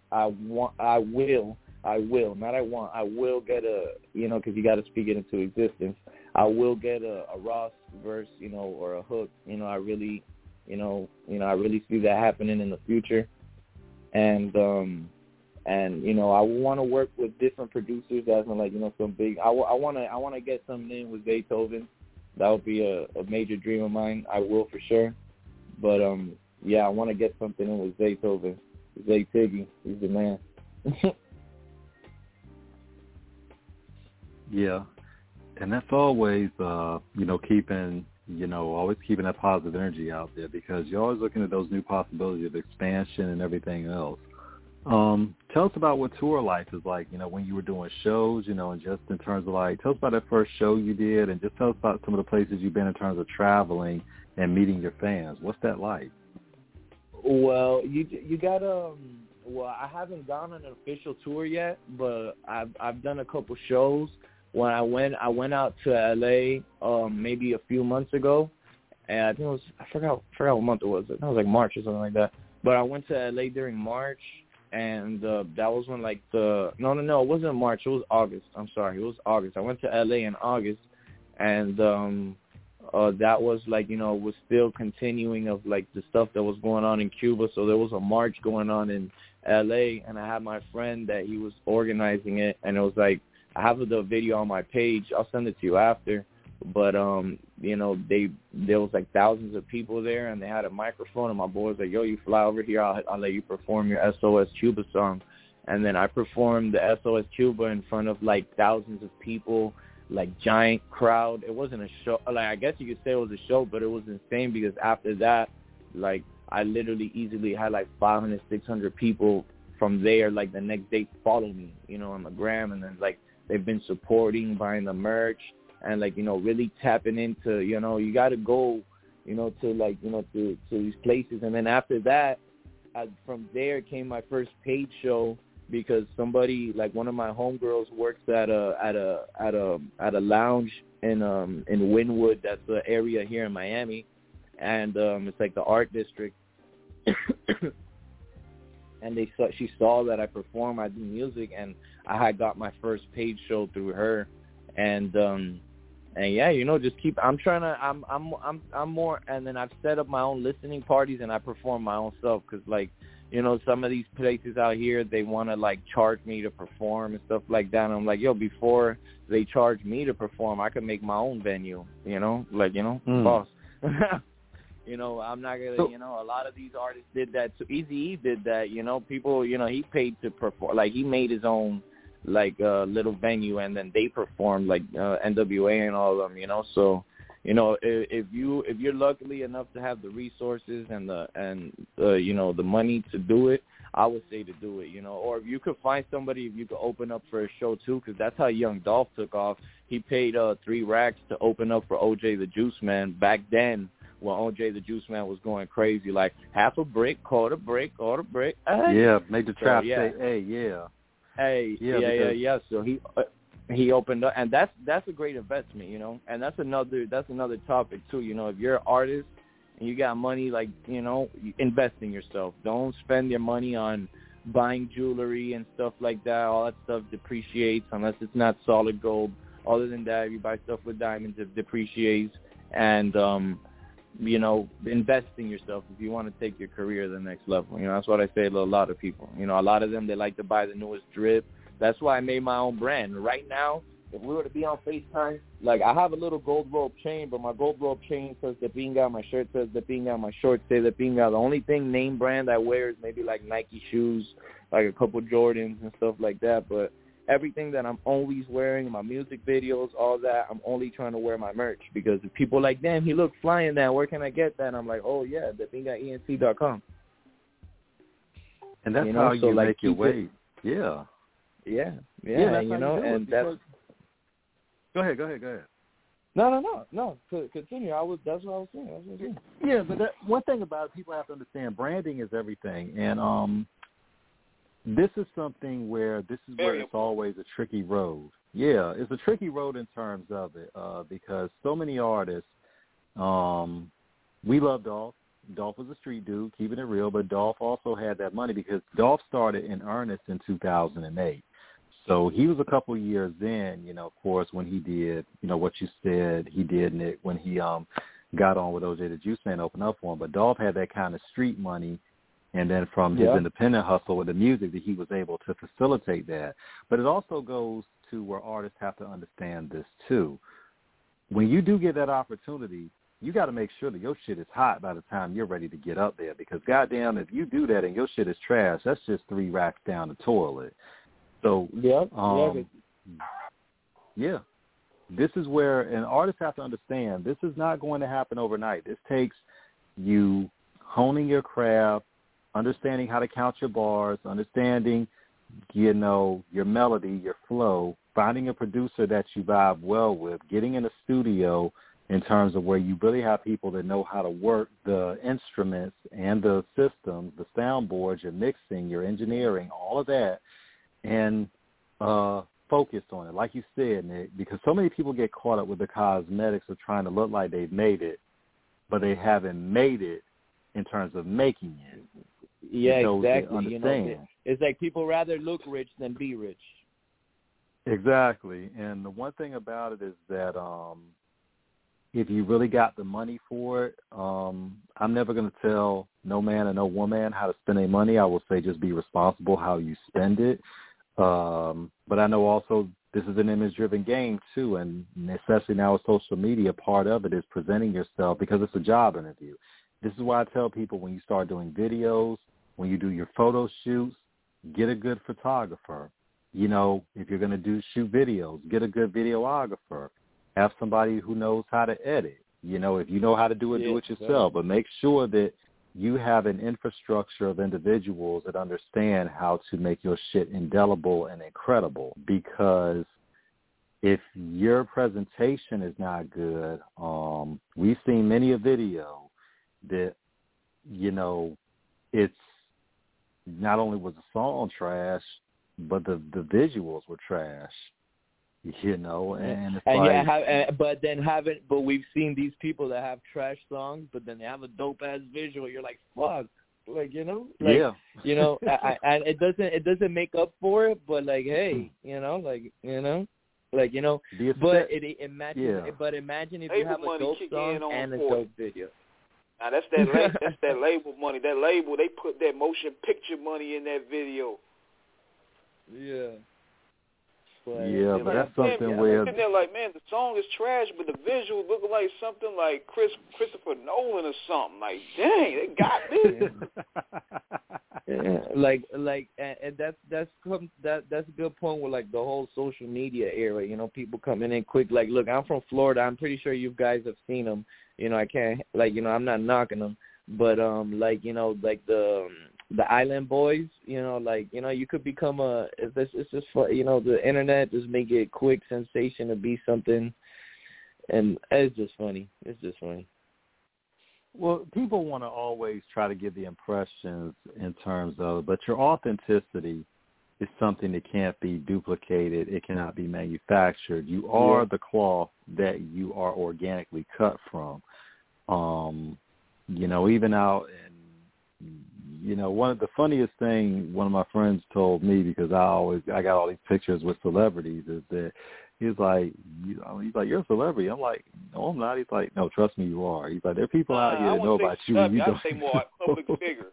will get a, because you got to speak it into existence. I will get a Ross verse, or a hook. I really see that happening in the future. And I want to work with different producers as in, like, some big. I want to get something in with Beethoven. That would be a major dream of mine. I will for sure. But I want to get something in with Beethoven. Zay Tiggy, he's the man. Yeah, and that's always, keeping, always keeping that positive energy out there, because you're always looking at those new possibilities of expansion and everything else. Tell us about what tour life is like, when you were doing shows, and just in terms of, like, tell us about that first show you did, and just tell us about some of the places you've been in terms of traveling and meeting your fans. What's that like? Well, you got I haven't gone on an official tour yet, but I've done a couple shows. When I went out to LA maybe a few months ago, and I think I forgot what month it was. I think it was like March or something like that. But I went to LA during March, and that was when, like, it wasn't March, it was August. I'm sorry, it was August. I went to LA in August, and that was, like, was still continuing of, like, the stuff that was going on in Cuba. So there was a march going on in LA, and I had my friend that he was organizing it, and it was like, I have the video on my page. I'll send it to you after. But, there was, like, thousands of people there, and they had a microphone, and my boy was like, yo, you fly over here, I'll let you perform your SOS Cuba song. And then I performed the SOS Cuba in front of, like, thousands of people, like, giant crowd. It wasn't a show. Like, I guess you could say it was a show, but it was insane, because after that, like, I literally easily had, like, 500, 600 people from there, like, the next day follow me, on the gram, and then, like, they've been supporting, buying the merch, and, like, really tapping into, you got to go, to, like, to these places. And then after that, from there came my first paid show, because somebody, like, one of my homegirls works at a lounge in Wynwood. That's the area here in Miami, and it's like the art district. And she saw that I perform, I do music, and I had got my first paid show through her, and yeah, just keep. I'm more, and then I've set up my own listening parties, and I perform my own stuff, because, like, some of these places out here, they want to, like, charge me to perform and stuff like that. And I'm like, yo, before they charge me to perform, I can make my own venue, boss. I'm not going to, a lot of these artists did that. So Eazy-E did that, people, he paid to perform. Like, he made his own, like, little venue, and then they performed, like, NWA and all of them, So, if you're lucky enough to have the resources and the money to do it, I would say to do it, Or if you could find somebody, if you could open up for a show too, because that's how Young Dolph took off. He paid $3 racks to open up for OJ the Juice Man back then, when OJ the Juice Man was going crazy, like half a brick, quarter brick. Hey. Yeah, make the trap say, hey, yeah. Hey, yeah. So he opened up, and that's a great investment, And that's another topic too, If you're an artist and you got money, like, invest in yourself. Don't spend your money on buying jewelry and stuff like that. All that stuff depreciates unless it's not solid gold. Other than that, if you buy stuff with diamonds, it depreciates. And invest in yourself if you want to take your career to the next level. That's what I say to a lot of people. A lot of them, they like to buy the newest drip. That's why I made my own brand. Right now, if we were to be on FaceTime, like, I have a little gold rope chain, but my gold rope chain says De Pinga, my shirt says De Pinga, my shorts say De Pinga. The only thing name brand I wear is maybe, like, Nike shoes, like a couple Jordans and stuff like that. But, everything that I'm always wearing, my music videos, all that, I'm only trying to wear my merch because if people are like, damn, he looks fly in that. Where can I get that? And I'm like, oh, yeah, thepingaenc.com. And that's how you like, make your way. Yeah. Yeah, that's you how know, you do it and that's... Go ahead. No. Continue. That's what I was saying. Yeah, but one thing about it, people have to understand, branding is everything. And this is something where it's always a tricky road. Yeah, it's a tricky road in terms of it because so many artists, we love Dolph. Dolph was a street dude, keeping it real, but Dolph also had that money because Dolph started in earnest in 2008. So he was a couple years in, you know, of course, when he did, you know, what you said he did, Nick, when he got on with OJ the Juice Man, opened up for him. But Dolph had that kind of street money, and then from his independent hustle with the music that he was able to facilitate that. But it also goes to where artists have to understand this, too. When you do get that opportunity, you got to make sure that your shit is hot by the time you're ready to get up there because, goddamn, if you do that and your shit is trash, that's just 3 racks down the toilet. So, this is where, and artists have to understand, this is not going to happen overnight. This takes you honing your craft, understanding how to count your bars, understanding, you know, your melody, your flow, finding a producer that you vibe well with, getting in a studio in terms of where you really have people that know how to work the instruments and the systems, the soundboards, your mixing, your engineering, all of that, and focus on it. Like you said, Nick, because so many people get caught up with the cosmetics of trying to look like they've made it, but they haven't made it in terms of making it. Yeah, exactly. You know, it's like people rather look rich than be rich. Exactly. And the one thing about it is that if you really got the money for it, I'm never going to tell no man or no woman how to spend their money. I will say just be responsible how you spend it. But I know also this is an image-driven game, too, and especially now with social media, part of it is presenting yourself because it's a job interview. This is why I tell people when you start doing videos, when you do your photo shoots, get a good photographer. You know, if you're going to shoot videos, get a good videographer. Have somebody who knows how to edit. You know, if you know how to do it, do it yourself. But make sure that you have an infrastructure of individuals that understand how to make your shit indelible and incredible. Because if your presentation is not good, we've seen many a video that, you know, it's not only was the song trash, but the visuals were trash. You know, and it's but we've seen these people that have trash songs, but then they have a dope ass visual. You're like, fuck, like, you know, like, you know, and it doesn't make up for it, but like, hey, you know, like, you know, but imagine if you have a dope song and a dope video. Now that's that label money. That label, they put that motion picture money in that video. Yeah. But that's something where they're like, man, the song is trash, but the visual looking like something like Christopher Nolan or something. Like, dang, they got this. And that's a good point with like the whole social media era. You know, people coming in quick. Like, look, I'm from Florida. I'm pretty sure you guys have seen them. You know, I can't I'm not knocking them, but the Island Boys, you know, like, you know, you could become it's just fun, you know, the internet just make it a quick sensation to be something, and it's just funny. It's just funny. Well, people want to always try to give the impressions in terms of, but your authenticity is something that can't be duplicated. It cannot be manufactured. You are the cloth that you are organically cut from. You know, even out in, you know, one of the funniest thing one of my friends told me, because I got all these pictures with celebrities, is that he's like, you're a celebrity. I'm like, no, I'm not. He's like, no, trust me, you are. He's like, there are people out here that know about you. And you don't. I'd say more public figure.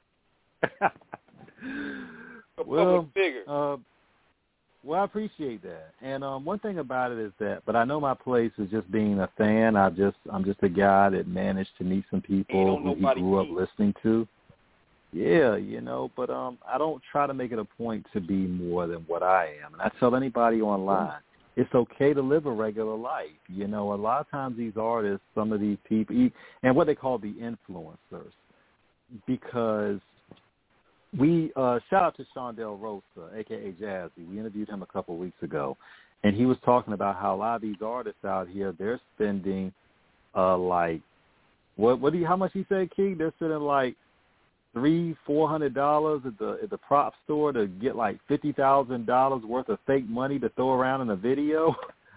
Well, public figure. Well, I appreciate that. And one thing about it is that, but I know my place is just being a fan. I'm just a guy that managed to meet some people who he grew up listening to. Yeah, but I don't try to make it a point to be more than what I am. And I tell anybody online, it's okay to live a regular life. A lot of times these artists, some of these people, and what they call the influencers, because we, shout out to Sean Del Rosa, a.k.a. Jazzy. We interviewed him a couple of weeks ago, and he was talking about how a lot of these artists out here, they're spending, how much he said, King? They're spending like $300-$400 at the prop store to get like $50,000 worth of fake money to throw around in a video.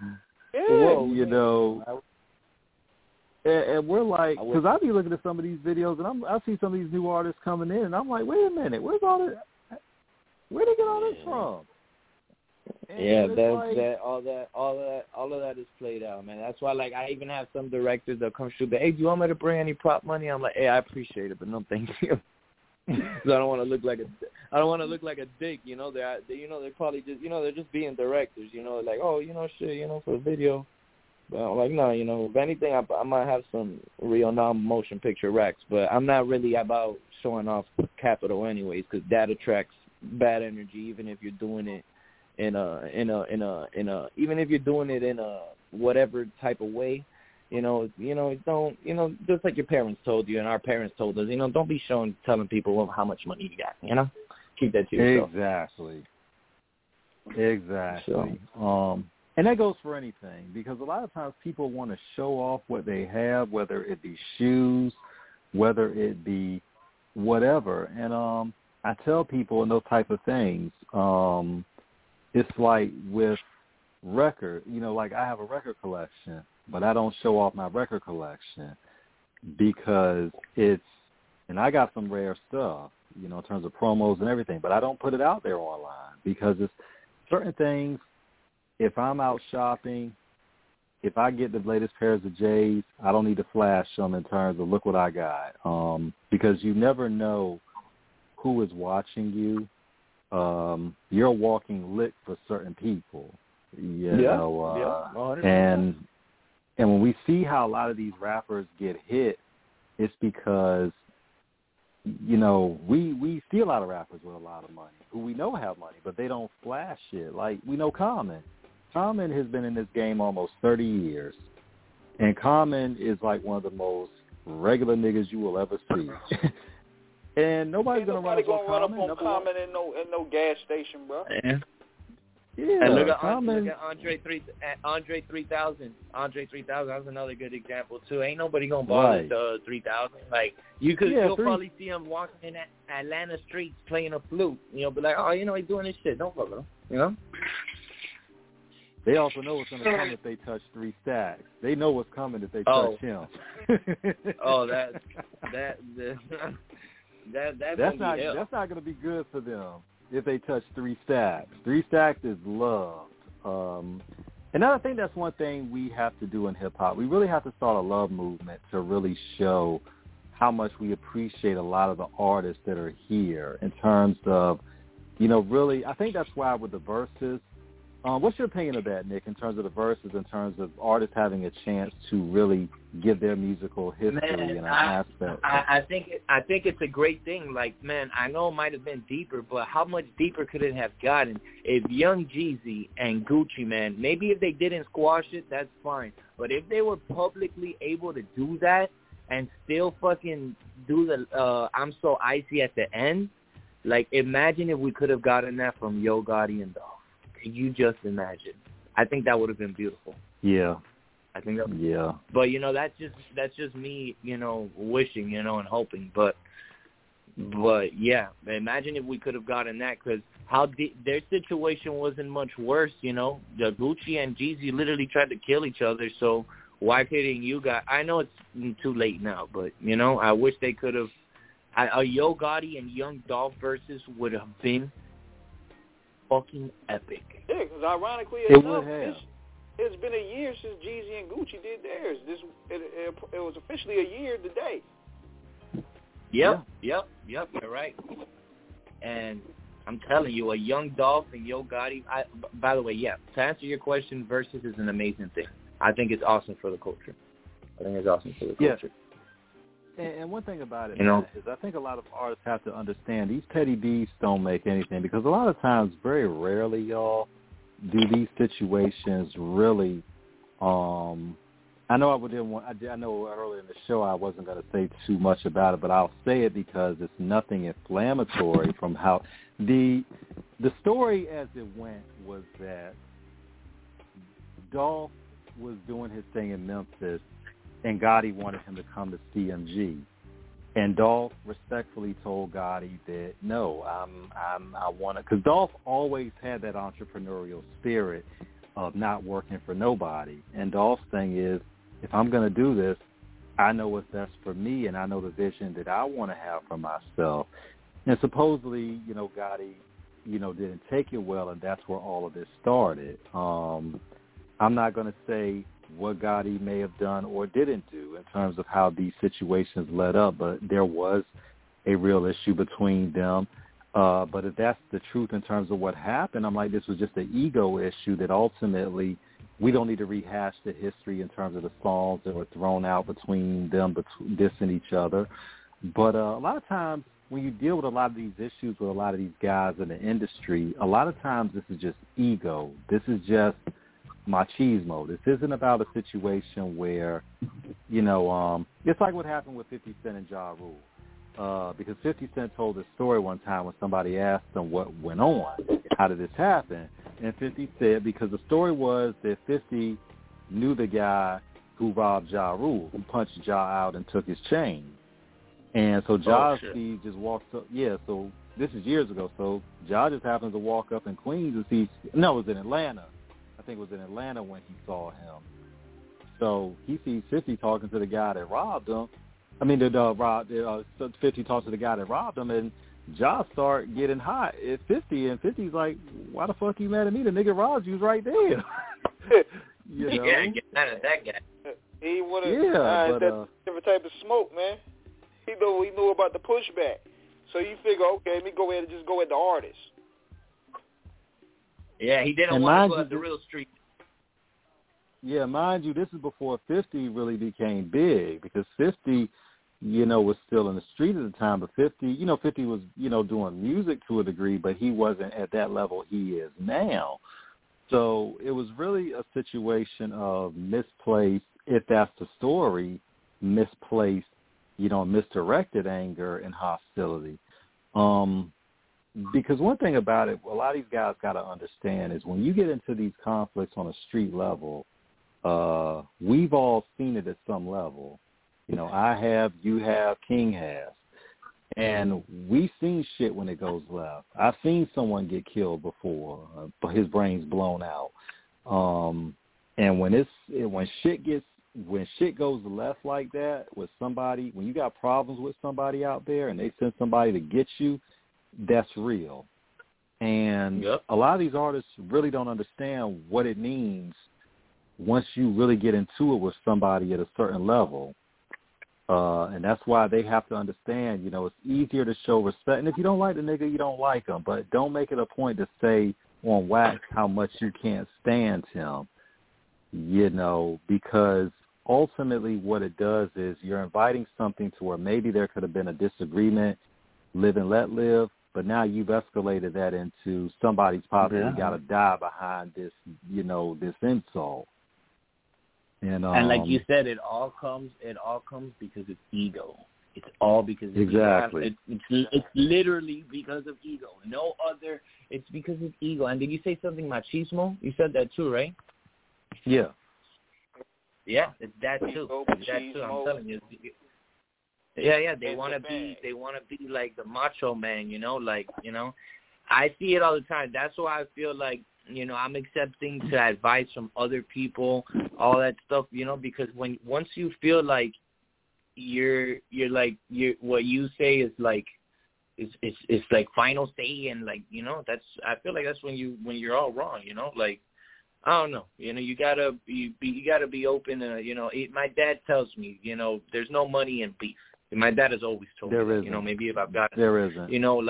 Yeah. And we're like, because I be looking at some of these videos and I see some of these new artists coming in, and I'm like, wait a minute, where'd they get all this from? And all of that is played out, man. That's why, like, I even have some directors that come shoot. Hey, do you want me to bring any prop money? I'm like, hey, I appreciate it, but no, thank you. Because I don't want to look like a dick. They're probably just, they're just being directors. Like, oh, shit, for the video. But I'm like, no, if anything, I might have some real non-motion picture racks, but I'm not really about showing off capital anyways, because that attracts bad energy, even if you're doing it in a whatever type of way. Don't, just like your parents told you and our parents told us, don't be telling people how much money you got, keep that to yourself. Exactly. So, and that goes for anything, because a lot of times people want to show off what they have, whether it be shoes, whether it be whatever. And I tell people in those type of things, it's like with record, like I have a record collection, but I don't show off my record collection because and I got some rare stuff, in terms of promos and everything, but I don't put it out there online because it's certain things. If I'm out shopping, if I get the latest pairs of J's, I don't need to flash them in terms of look what I got, because you never know who is watching you. You're a walking lick for certain people, and when we see how a lot of these rappers get hit, it's because we see a lot of rappers with a lot of money who we know have money, but they don't flash it. Like, we know Common. Common has been in this game almost 30 years, and Common is like one of the most regular niggas you will ever see. And nobody's gonna run up on Common in no gas station, bro. Yeah, and look at Andre 3000. Andre 3000, that's another good example too. Ain't nobody gonna bother the 3000. Like, you'll probably see him walking in Atlanta streets playing a flute. Be like, oh, he's doing this shit. Don't fuck with him. They also know what's gonna come if they touch 3 stacks. They know what's coming if they touch him. That's not gonna be good for them if they touch 3 stacks. 3 stacks is love. And I think that's one thing we have to do in hip-hop. We really have to start a love movement to really show how much we appreciate a lot of the artists that are here in terms of, really, I think that's why with the verses, what's your opinion of that, Nick, in terms of the verses, in terms of artists having a chance to really give their musical history and an aspect? I think it's a great thing. Like, man, I know it might have been deeper, but how much deeper could it have gotten if Young Jeezy and Gucci, man, maybe if they didn't squash it, that's fine. But if they were publicly able to do that and still fucking do the I'm So Icy at the end, like, imagine if we could have gotten that from Yo Gotti and Dolph. Could you just imagine? I think that would have been beautiful. Yeah. I think that. Yeah. But that's just me, wishing, and hoping. But yeah, imagine if we could have gotten that, because their situation wasn't much worse. The Gucci and Jeezy literally tried to kill each other. So why couldn't you guys? I know it's too late now, but I wish they could have. A Yo Gotti and Young Dolph versus would have been fucking epic. Yeah, because ironically enough, it's been a year since Jeezy and Gucci did theirs. It was officially a year today. Yep, you're right. And I'm telling you, a Young Dolph and Yo Gotti. By the way, to answer your question, versus is an amazing thing. I think it's awesome for the culture. And one thing about it, you know, man, is I think a lot of artists have to understand these petty beefs don't make anything, because a lot of times, very rarely, y'all, do these situations really. I know I know earlier in the show I wasn't going to say too much about it, but I'll say it because it's nothing inflammatory from how the story as it went was that Dolph was doing his thing in Memphis, and Gotti wanted him to come to CMG, and Dolph respectfully told Gotti that no, I want to, because Dolph always had that entrepreneurial spirit of not working for nobody, and Dolph's thing is, if I'm going to do this, I know what's best for me, and I know the vision that I want to have for myself. And supposedly, Gotti, didn't take it well, and that's where all of this started. I'm not going to say what Gotti may have done or didn't do in terms of how these situations led up, but there was a real issue between them. But if that's the truth in terms of what happened, I'm like, this was just an ego issue that ultimately we don't need to rehash the history in terms of the songs that were thrown out between them, dissing each other. But a lot of times when you deal with a lot of these issues with a lot of these guys in the industry, a lot of times this is just ego. This is just machismo. This isn't about a situation where, it's like what happened with 50 Cent and Ja Rule. Because 50 Cent told this story one time when somebody asked him what went on, how did this happen? And 50 said because the story was that 50 knew the guy who robbed Ja Rule, who punched Ja out and took his chain. And so Ja just walks up. Yeah, so this is years ago. So Ja just happens to walk up in Queens and sees, no, it was in Atlanta. I think it was in Atlanta when he saw him. So he sees 50 talking to the guy that robbed him. 50 talks to the guy that robbed him, and Ja start getting hot at 50, and 50's like, why the fuck you mad at me? The nigga robbed you right there. Yeah, get mad at that guy. He wanted that different type of smoke, man. He knew about the pushback. So you figure, okay, let me go ahead and just go at the artist. Yeah, he didn't want to go at the real street. Yeah, mind you, this is before 50 really became big, because 50, was still in the street at the time, but 50 was, doing music to a degree, but he wasn't at that level he is now. So it was really a situation of misplaced, if that's the story, misplaced, misdirected anger and hostility. Because one thing about it, a lot of these guys got to understand is when you get into these conflicts on a street level, we've all seen it at some level. I have, you have, King has. And we've seen shit when it goes left. I've seen someone get killed before, his brain's blown out. And when shit goes left like that with somebody, when you got problems with somebody out there and they send somebody to get you, that's real. And a lot of these artists really don't understand what it means once you really get into it with somebody at a certain level. And that's why they have to understand, it's easier to show respect. And if you don't like the nigga, you don't like him. But don't make it a point to say on wax how much you can't stand him, because ultimately what it does is you're inviting something to where maybe there could have been a disagreement, live and let live, but now you've escalated that into somebody's possibly got to die behind this, this insult. And like you said, it all comes because it's ego. It's all because of exactly. It's literally because of ego. No other. It's because of ego. And did you say something machismo? You said that too, right? Yeah. Yeah, it's that too. It's that too. I'm telling you. Yeah. They want to be like the macho man. I see it all the time. That's why I feel like I'm accepting to advice from other people, all that stuff. Because once you feel like you're what you say is like it's like final say, and I feel like that's when you're all wrong. I don't know. You gotta be open. My dad tells me, there's no money in beef. My dad has always told me. There isn't. Maybe if I've gotten there isn't.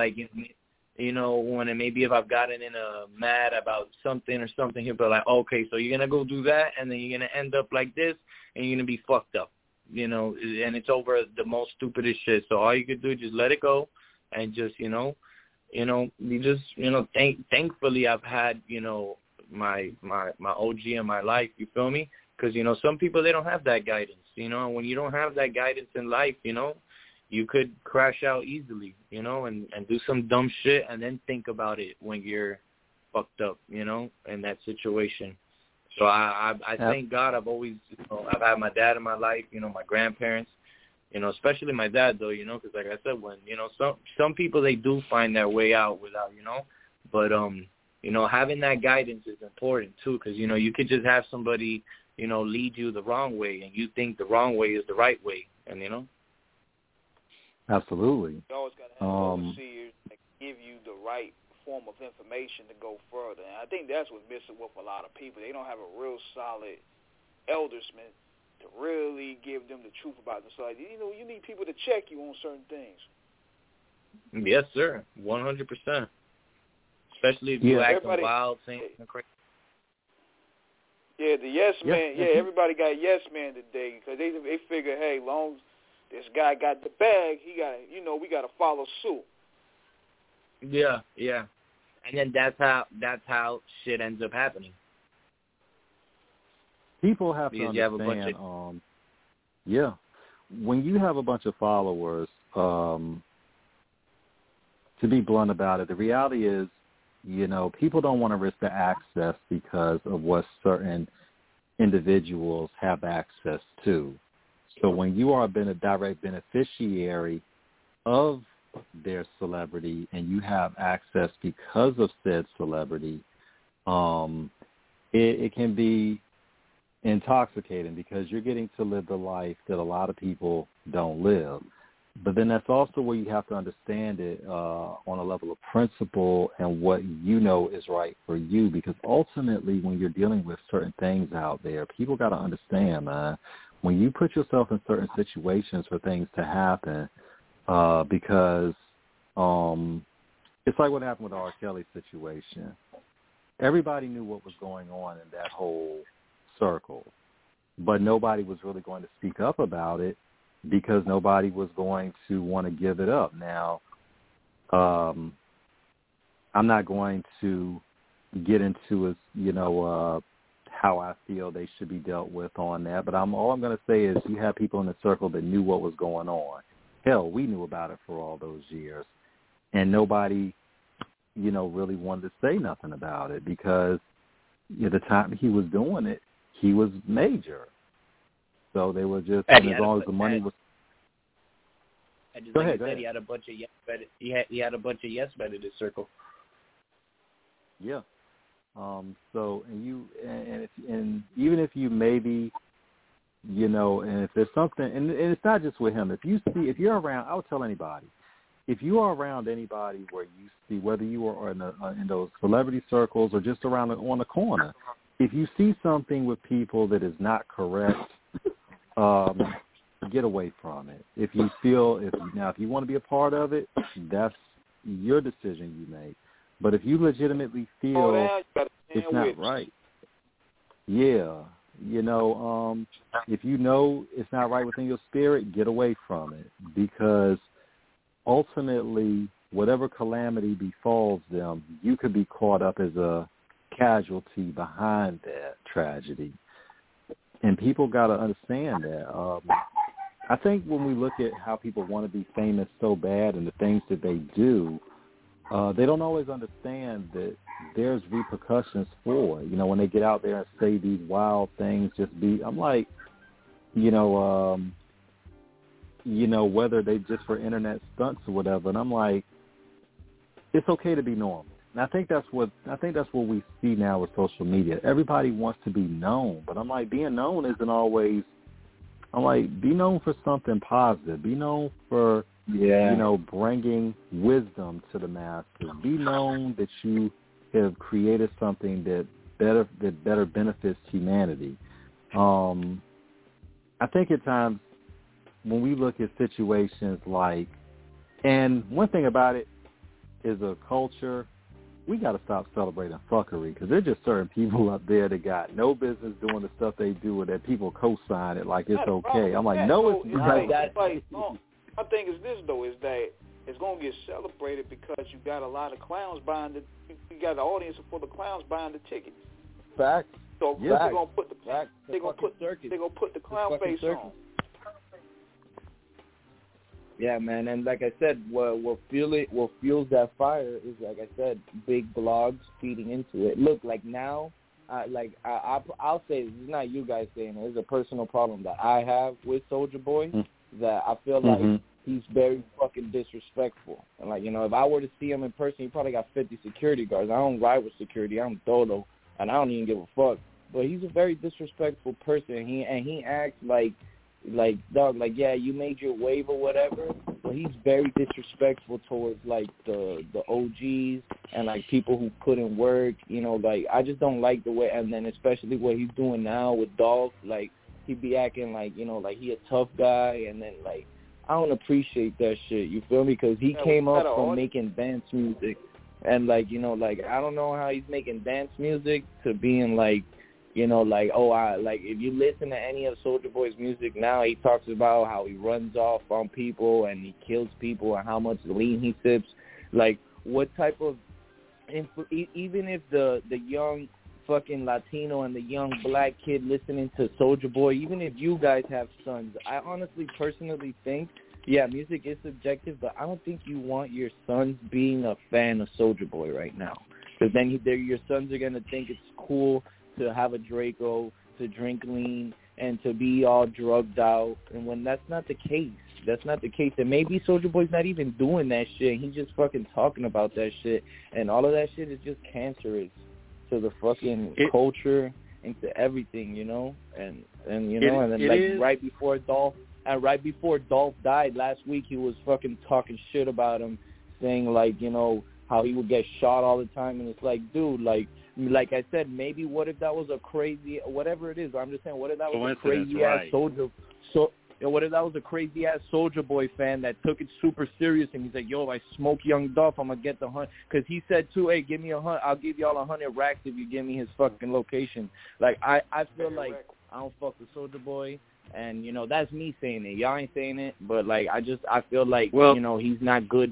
Maybe if I've gotten in a mad about something or something, he'll be like, okay, so you're gonna go do that, and then you're gonna end up like this, and you're gonna be fucked up. you know, and it's over the most stupidest shit. So all you could do is just let it go and just, thankfully I've had, my OG in my life, you feel me? Because, some people, they don't have that guidance, and when you don't have that guidance in life, you could crash out easily, and do some dumb shit and then think about it when you're fucked up, in that situation. So I thank God I've always, I've had my dad in my life, my grandparents, especially my dad though, because like I said, when, some people, they do find their way out without, but, having that guidance is important too, because, you could just have somebody, lead you the wrong way and you think the wrong way is the right way, and, Absolutely. You always got to have overseers that give you the right form of information to go further. And I think that's what's missing with a lot of people. They don't have a real solid eldersman to really give them the truth about themselves. You need people to check you on certain things. Yes, sir. 100%. Especially if you act wild, saying crazy. Yeah, the yes man. Yeah, everybody got yes man today because they figure, hey, long as this guy got the bag, he got, we got to follow suit. Yeah. And then that's how shit ends up happening. People have to understand, when you have a bunch of followers, to be blunt about it, the reality is, people don't want to risk the access because of what certain individuals have access to. So when you are a direct beneficiary of their celebrity and you have access because of said celebrity, it can be intoxicating because you're getting to live the life that a lot of people don't live. But then that's also where you have to understand it on a level of principle and what is right for you, because ultimately when you're dealing with certain things out there, people got to understand, man, when you put yourself in certain situations for things to happen, because it's like what happened with the R. Kelly situation. Everybody knew what was going on in that whole circle, but nobody was really going to speak up about it because nobody was going to want to give it up. Now, I'm not going to get into how I feel they should be dealt with on that, but all I'm going to say is you have people in the circle that knew what was going on. Hell, we knew about it for all those years, and nobody, really wanted to say nothing about it because the time he was doing it, he was major. So they were just, as long as the money was. Go ahead. He had a bunch of yes men. He had a bunch of yes men in his circle. Yeah. So and even if you maybe, and if there's something, and it's not just with him. If you're around, I would tell anybody, if you are around anybody where you see, whether you are in those celebrity circles or just around on the corner, if you see something with people that is not correct, get away from it. If you want to be a part of it, that's your decision you make. But if you legitimately feel it's not right, if it's not right within your spirit, get away from it, because ultimately, whatever calamity befalls them, you could be caught up as a casualty behind that tragedy. And people got to understand that. I think when we look at how people want to be famous so bad and the things that they do, they don't always understand that there's repercussions for it. When they get out there and say these wild things, I'm like, whether they just for internet stunts or whatever. And I'm like, it's okay to be normal. And I think that's what we see now with social media. Everybody wants to be known, but I'm like, being known isn't always. I'm like, be known for something positive. Be known for bringing wisdom to the masses. Be known that you have created something that better benefits humanity. I think at times when we look at situations like, and one thing about it is a culture we got to stop celebrating fuckery because there's just certain people up there that got no business doing the stuff they do and that people co-sign it like it's okay. I'm like, no, it's not. My thing is this, though, is that it's going to get celebrated because you got a lot of clowns buying you got the audience for the clowns buying the tickets. Fact. So yeah. they're going to put the clown face on. Yeah, man, and like I said, what fuels that fire is, like I said, big blogs feeding into it. Look, like now, I'll say this, it's not you guys saying it. It's a personal problem that I have with Soulja Boy that I feel like he's very fucking disrespectful. And like, you know, if I were to see him in person, he probably got 50 security guards. I don't ride with security. I'm Dodo, and I don't even give a fuck. But he's a very disrespectful person. He acts like dog, like, yeah, you made your wave or whatever, but he's very disrespectful towards like the OGs and like people who put in work, you know, like I just don't like the way, and then especially what he's doing now with Dolph, like he be acting like, you know, like he a tough guy, and then like I don't appreciate that shit, you feel me, because he came up from making dance music, and like, you know, like I don't know how he's making dance music to being like, you know, like, if you listen to any of Soulja Boy's music now, he talks about how he runs off on people and he kills people and how much lean he sips. Like, what type of, even if the young fucking Latino and the young black kid listening to Soulja Boy, even if you guys have sons, I honestly, personally think, yeah, music is subjective, but I don't think you want your sons being a fan of Soulja Boy right now. Because then your sons are going to think it's cool to have a Draco, to drink lean, and to be all drugged out, and when that's not the case. That's not the case. And maybe Soulja Boy's not even doing that shit. He's just fucking talking about that shit, and all of that shit is just cancerous to the fucking culture and to everything, you know. And you know, and then like right before Dolph died last week, he was fucking talking shit about him, saying like, you know, how he would get shot all the time, and it's like, dude, like I said, maybe what if that was a crazy, whatever it is, I'm just saying, what if that was a crazy-ass what if that was a crazy-ass Soulja Boy fan that took it super serious, and he's like, yo, I smoke Young Dolph, I'm going to get the hunt, because he said, too, hey, give me I'll give y'all 100 racks if you give me his fucking location. Like, I feel like I don't fuck with Soulja Boy, and, you know, that's me saying it. Y'all ain't saying it, but, like, I feel like, you know, he's not good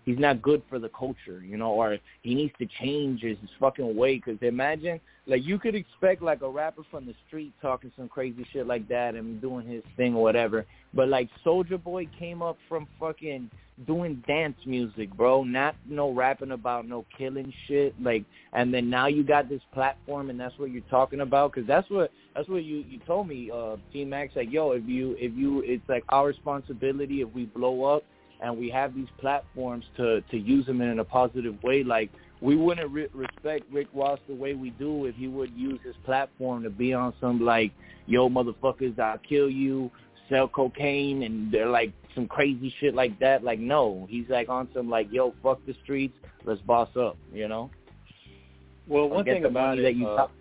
for the culture, you know, or he needs to change his fucking way. Because imagine, like, you could expect, like, a rapper from the street talking some crazy shit like that and doing his thing or whatever. But, like, Soulja Boy came up from fucking doing dance music, bro, not no rapping about no killing shit. Like, and then now you got this platform, and that's what you're talking about. Because that's what you told me, T-Max, like, yo, if you, it's like our responsibility if we blow up, and we have these platforms to use them in a positive way. Like, we wouldn't respect Rick Ross the way we do if he would use his platform to be on some, like, yo, motherfuckers, I'll kill you, sell cocaine, and they're, like, some crazy shit like that. Like, no. He's, like, on some, like, yo, fuck the streets, let's boss up, you know? Well, one thing about it,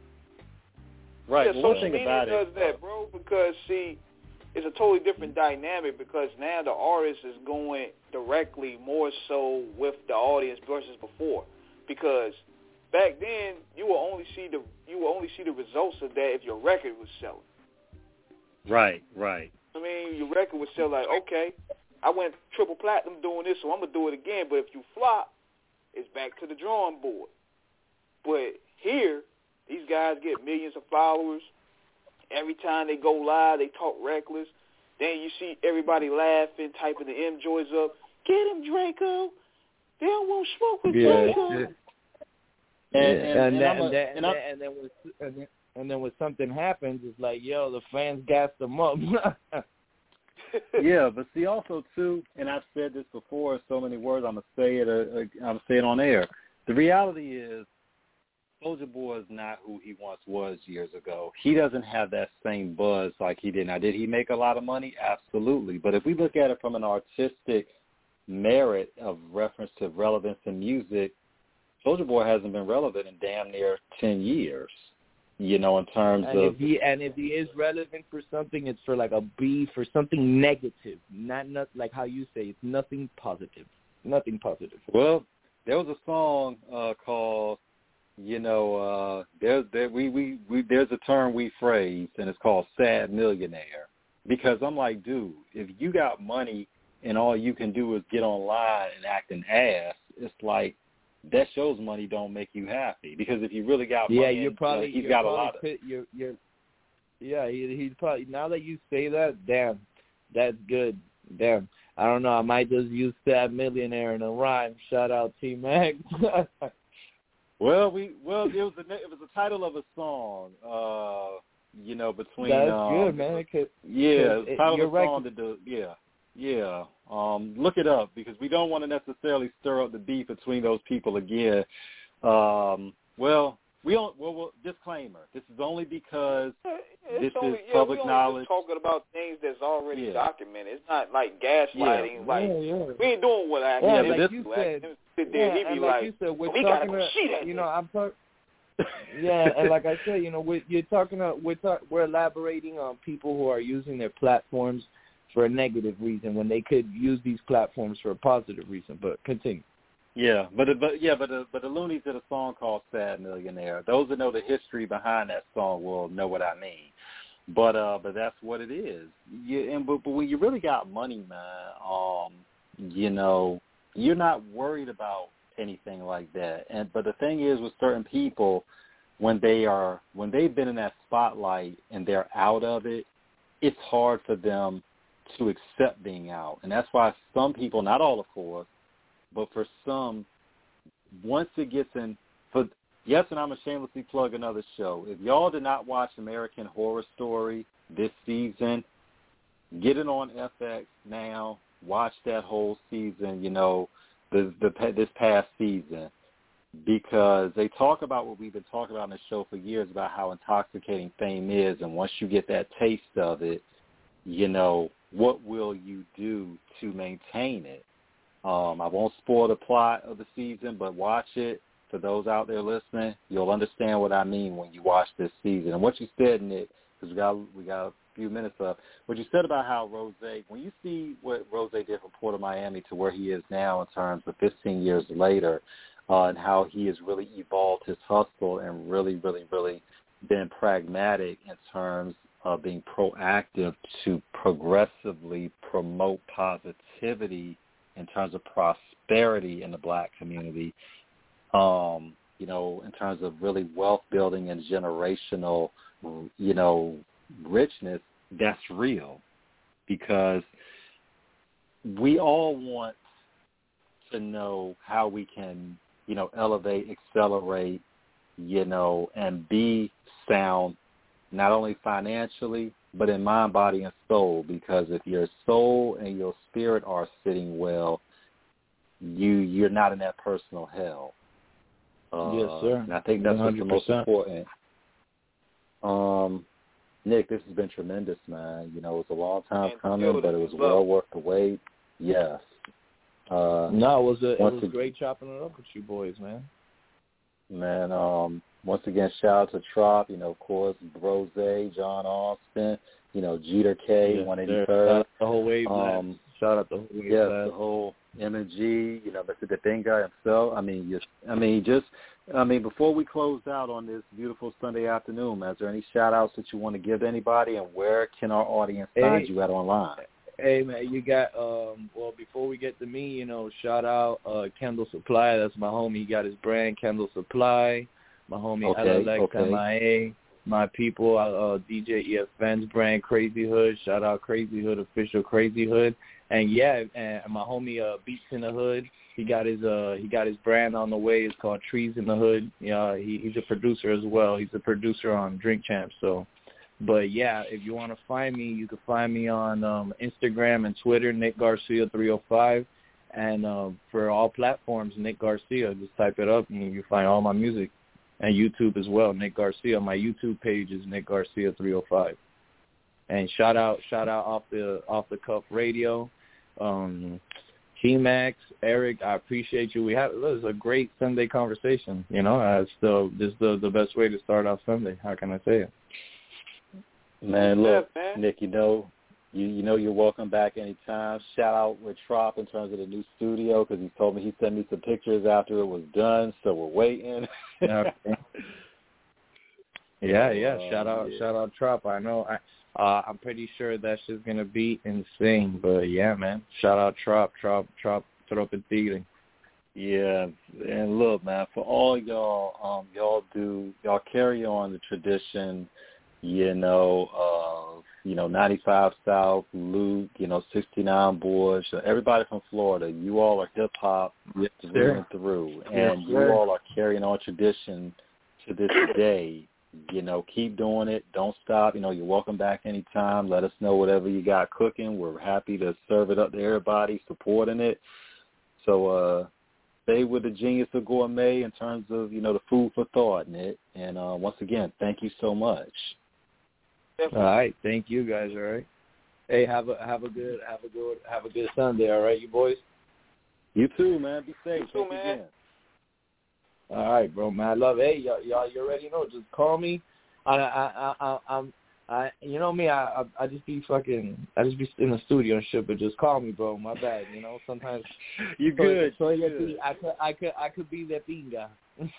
right, yeah, one thing about does that, bro, because, see, it's a totally different dynamic because now the artist is going directly more so with the audience versus before. Because back then you will only see the results of that if your record was selling. Right. I mean, your record would sell like, okay, I went triple platinum doing this, so I'm gonna do it again. But if you flop, it's back to the drawing board. But here, these guys get millions of followers. Every time they go live, they talk reckless. Then you see everybody laughing, typing the M joys up. Get him, Draco. They don't want smoke with Draco. And then when something happens, it's like, yo, the fans gassed them up. Yeah, but see, also too, and I've said this before, so many words. I'm gonna say it on air. The reality is, Soulja Boy is not who he once was years ago. He doesn't have that same buzz like he did. Now, did he make a lot of money? Absolutely. But if we look at it from an artistic merit of reference to relevance in music, Soulja Boy hasn't been relevant in damn near 10 years, you know, in terms of... If he is relevant for something, it's for like a B, for something negative, not like how you say, it's nothing positive. Nothing positive. Well, there was a song called, you know, there's a term we phrase, and it's called "sad millionaire," because I'm like, dude, if you got money and all you can do is get online and act an ass, it's like that shows money don't make you happy. Because if you really got money, you're probably he's got a lot of. He's probably, now that you say that, damn, that's good. Damn, I don't know. I might just use "sad millionaire" in a rhyme. Shout out T-Mac. Well, it was the title of a song. You know, between. That's good, man. It's the title of a song right. Yeah. Look it up, because we don't want to necessarily stir up the beef between those people again. Disclaimer. This is only because this is public knowledge. We're talking about things that's already documented. It's not like gaslighting. We ain't doing what I mean. Like you said, sit there, he be like, you said, we're we talking gotta go see that. You know, I'm talking. Yeah, and like I said, you know, we're elaborating on people who are using their platforms for a negative reason when they could use these platforms for a positive reason. But continue. Yeah, but the Loonies did a song called "Sad Millionaire." Those that know the history behind that song will know what I mean. But that's what it is. But when you really got money, man, you know, you're not worried about anything like that. But the thing is, with certain people, when they've been in that spotlight and they're out of it, it's hard for them to accept being out. And that's why some people, not all of course, but for some, once it gets in, and I'm going to shamelessly plug another show. If y'all did not watch American Horror Story this season, get it on FX now. Watch that whole season, you know, this past season, because they talk about what we've been talking about in the show for years about how intoxicating fame is, and once you get that taste of it, you know, what will you do to maintain it? I won't spoil the plot of the season, but watch it. For those out there listening, you'll understand what I mean when you watch this season. And what you said, Nick, because we got a few minutes left, what you said about how Rose, when you see what Rose did from Port of Miami to where he is now in terms of 15 years later, and how he has really evolved his hustle and really, really, really been pragmatic in terms of being proactive to progressively promote positivity in terms of prosperity in the black community, you know, in terms of really wealth building and generational, you know, richness, that's real. Because we all want to know how we can, you know, elevate, accelerate, you know, and be sound, not only financially, but in mind, body, and soul. Because if your soul and your spirit are sitting well, you're not in that personal hell. Yes, sir. And I think that's 100%. What's the most important. Nick, this has been tremendous, man. You know, it was a long time coming, but it was well worth the wait. Yes. It was great chopping it up with you boys, man. Man, once again, shout out to Trop, you know, of course, Rose, John Austin, you know, Jeter K, 183rd. The whole wave, man. Shout out the whole wave. Yes, the whole M&G, you know, Mr. Dafinga himself. I mean, before we close out on this beautiful Sunday afternoon, man, is there any shout-outs that you want to give to anybody, and where can our audience find you at online? Hey, man, you got, before we get to me, you know, shout out Kendall Supply. That's my homie. He got his brand, Kendall Supply. My homie, LLX, MIA. My people, DJ EFN's brand, Crazy Hood. Shout out Crazy Hood, official Crazy Hood. And my homie Beats in the Hood. He got his brand on the way. It's called Trees in the Hood. Yeah, he's a producer as well. He's a producer on Drink Champs. So, but yeah, if you want to find me, you can find me on Instagram and Twitter, Nick Garcia 305, and for all platforms, Nick Garcia. Just type it up and you find all my music, and YouTube as well, Nick Garcia. My YouTube page is Nick Garcia 305. And shout out off the cuff radio. T-Max, Eric, I appreciate you. This is a great Sunday conversation. You know, this is the best way to start off Sunday. How can I say it? Man, look, Nick, you know, You know you're welcome back anytime. Shout out with Trop in terms of the new studio because he told me he sent me some pictures after it was done, so we're waiting. Okay. Yeah. Shout out Trop. I know. I'm pretty sure that shit's gonna be insane. But yeah, man. Shout out Trop and Tigre. Yeah, and look, man, for all y'all, y'all carry on the tradition, 95 South, Luke, 69 Boys, everybody from Florida. You all are hip hop through and through, and you all are carrying on tradition to this day. Keep doing it. Don't stop. You're welcome back anytime. Let us know whatever you got cooking. We're happy to serve it up to everybody supporting it. So stay with the Genius of Gourmet in terms of, the food for thought in it. And once again, thank you so much. All right, thank you guys. All right. Hey, have a good Sunday. All right, you boys. You too, man. Be safe. You too, man. Again. All right, bro, man. I love it. Hey, y'all, you already know. Just call me. You know me. I just be in the studio and shit. But just call me, bro. My bad. Sometimes. You good? So I could be the pinga.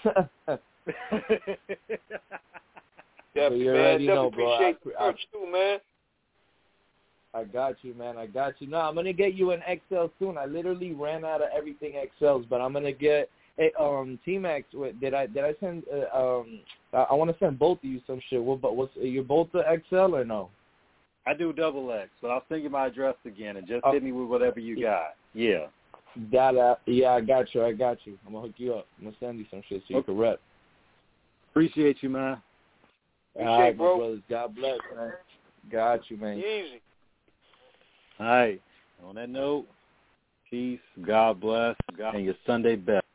Yeah, you man. already know, bro. Appreciate the search too, man. I got you, man. I got you. No, I'm gonna get you an XL soon. I literally ran out of everything XLs, but I'm gonna get. Hey, T-Max, did I send? I want to send both of you some shit. But you're both the XL or no? I do double X, but I'll send you my address again and just hit me with whatever you got. Yeah. Yeah, I got you. I'm gonna hook you up. I'm gonna send you some shit so you can rep. Appreciate you, man. All right, bro. Brothers. God bless, man. Got you, man. Easy. All right. On that note, peace, God bless, and your Sunday best.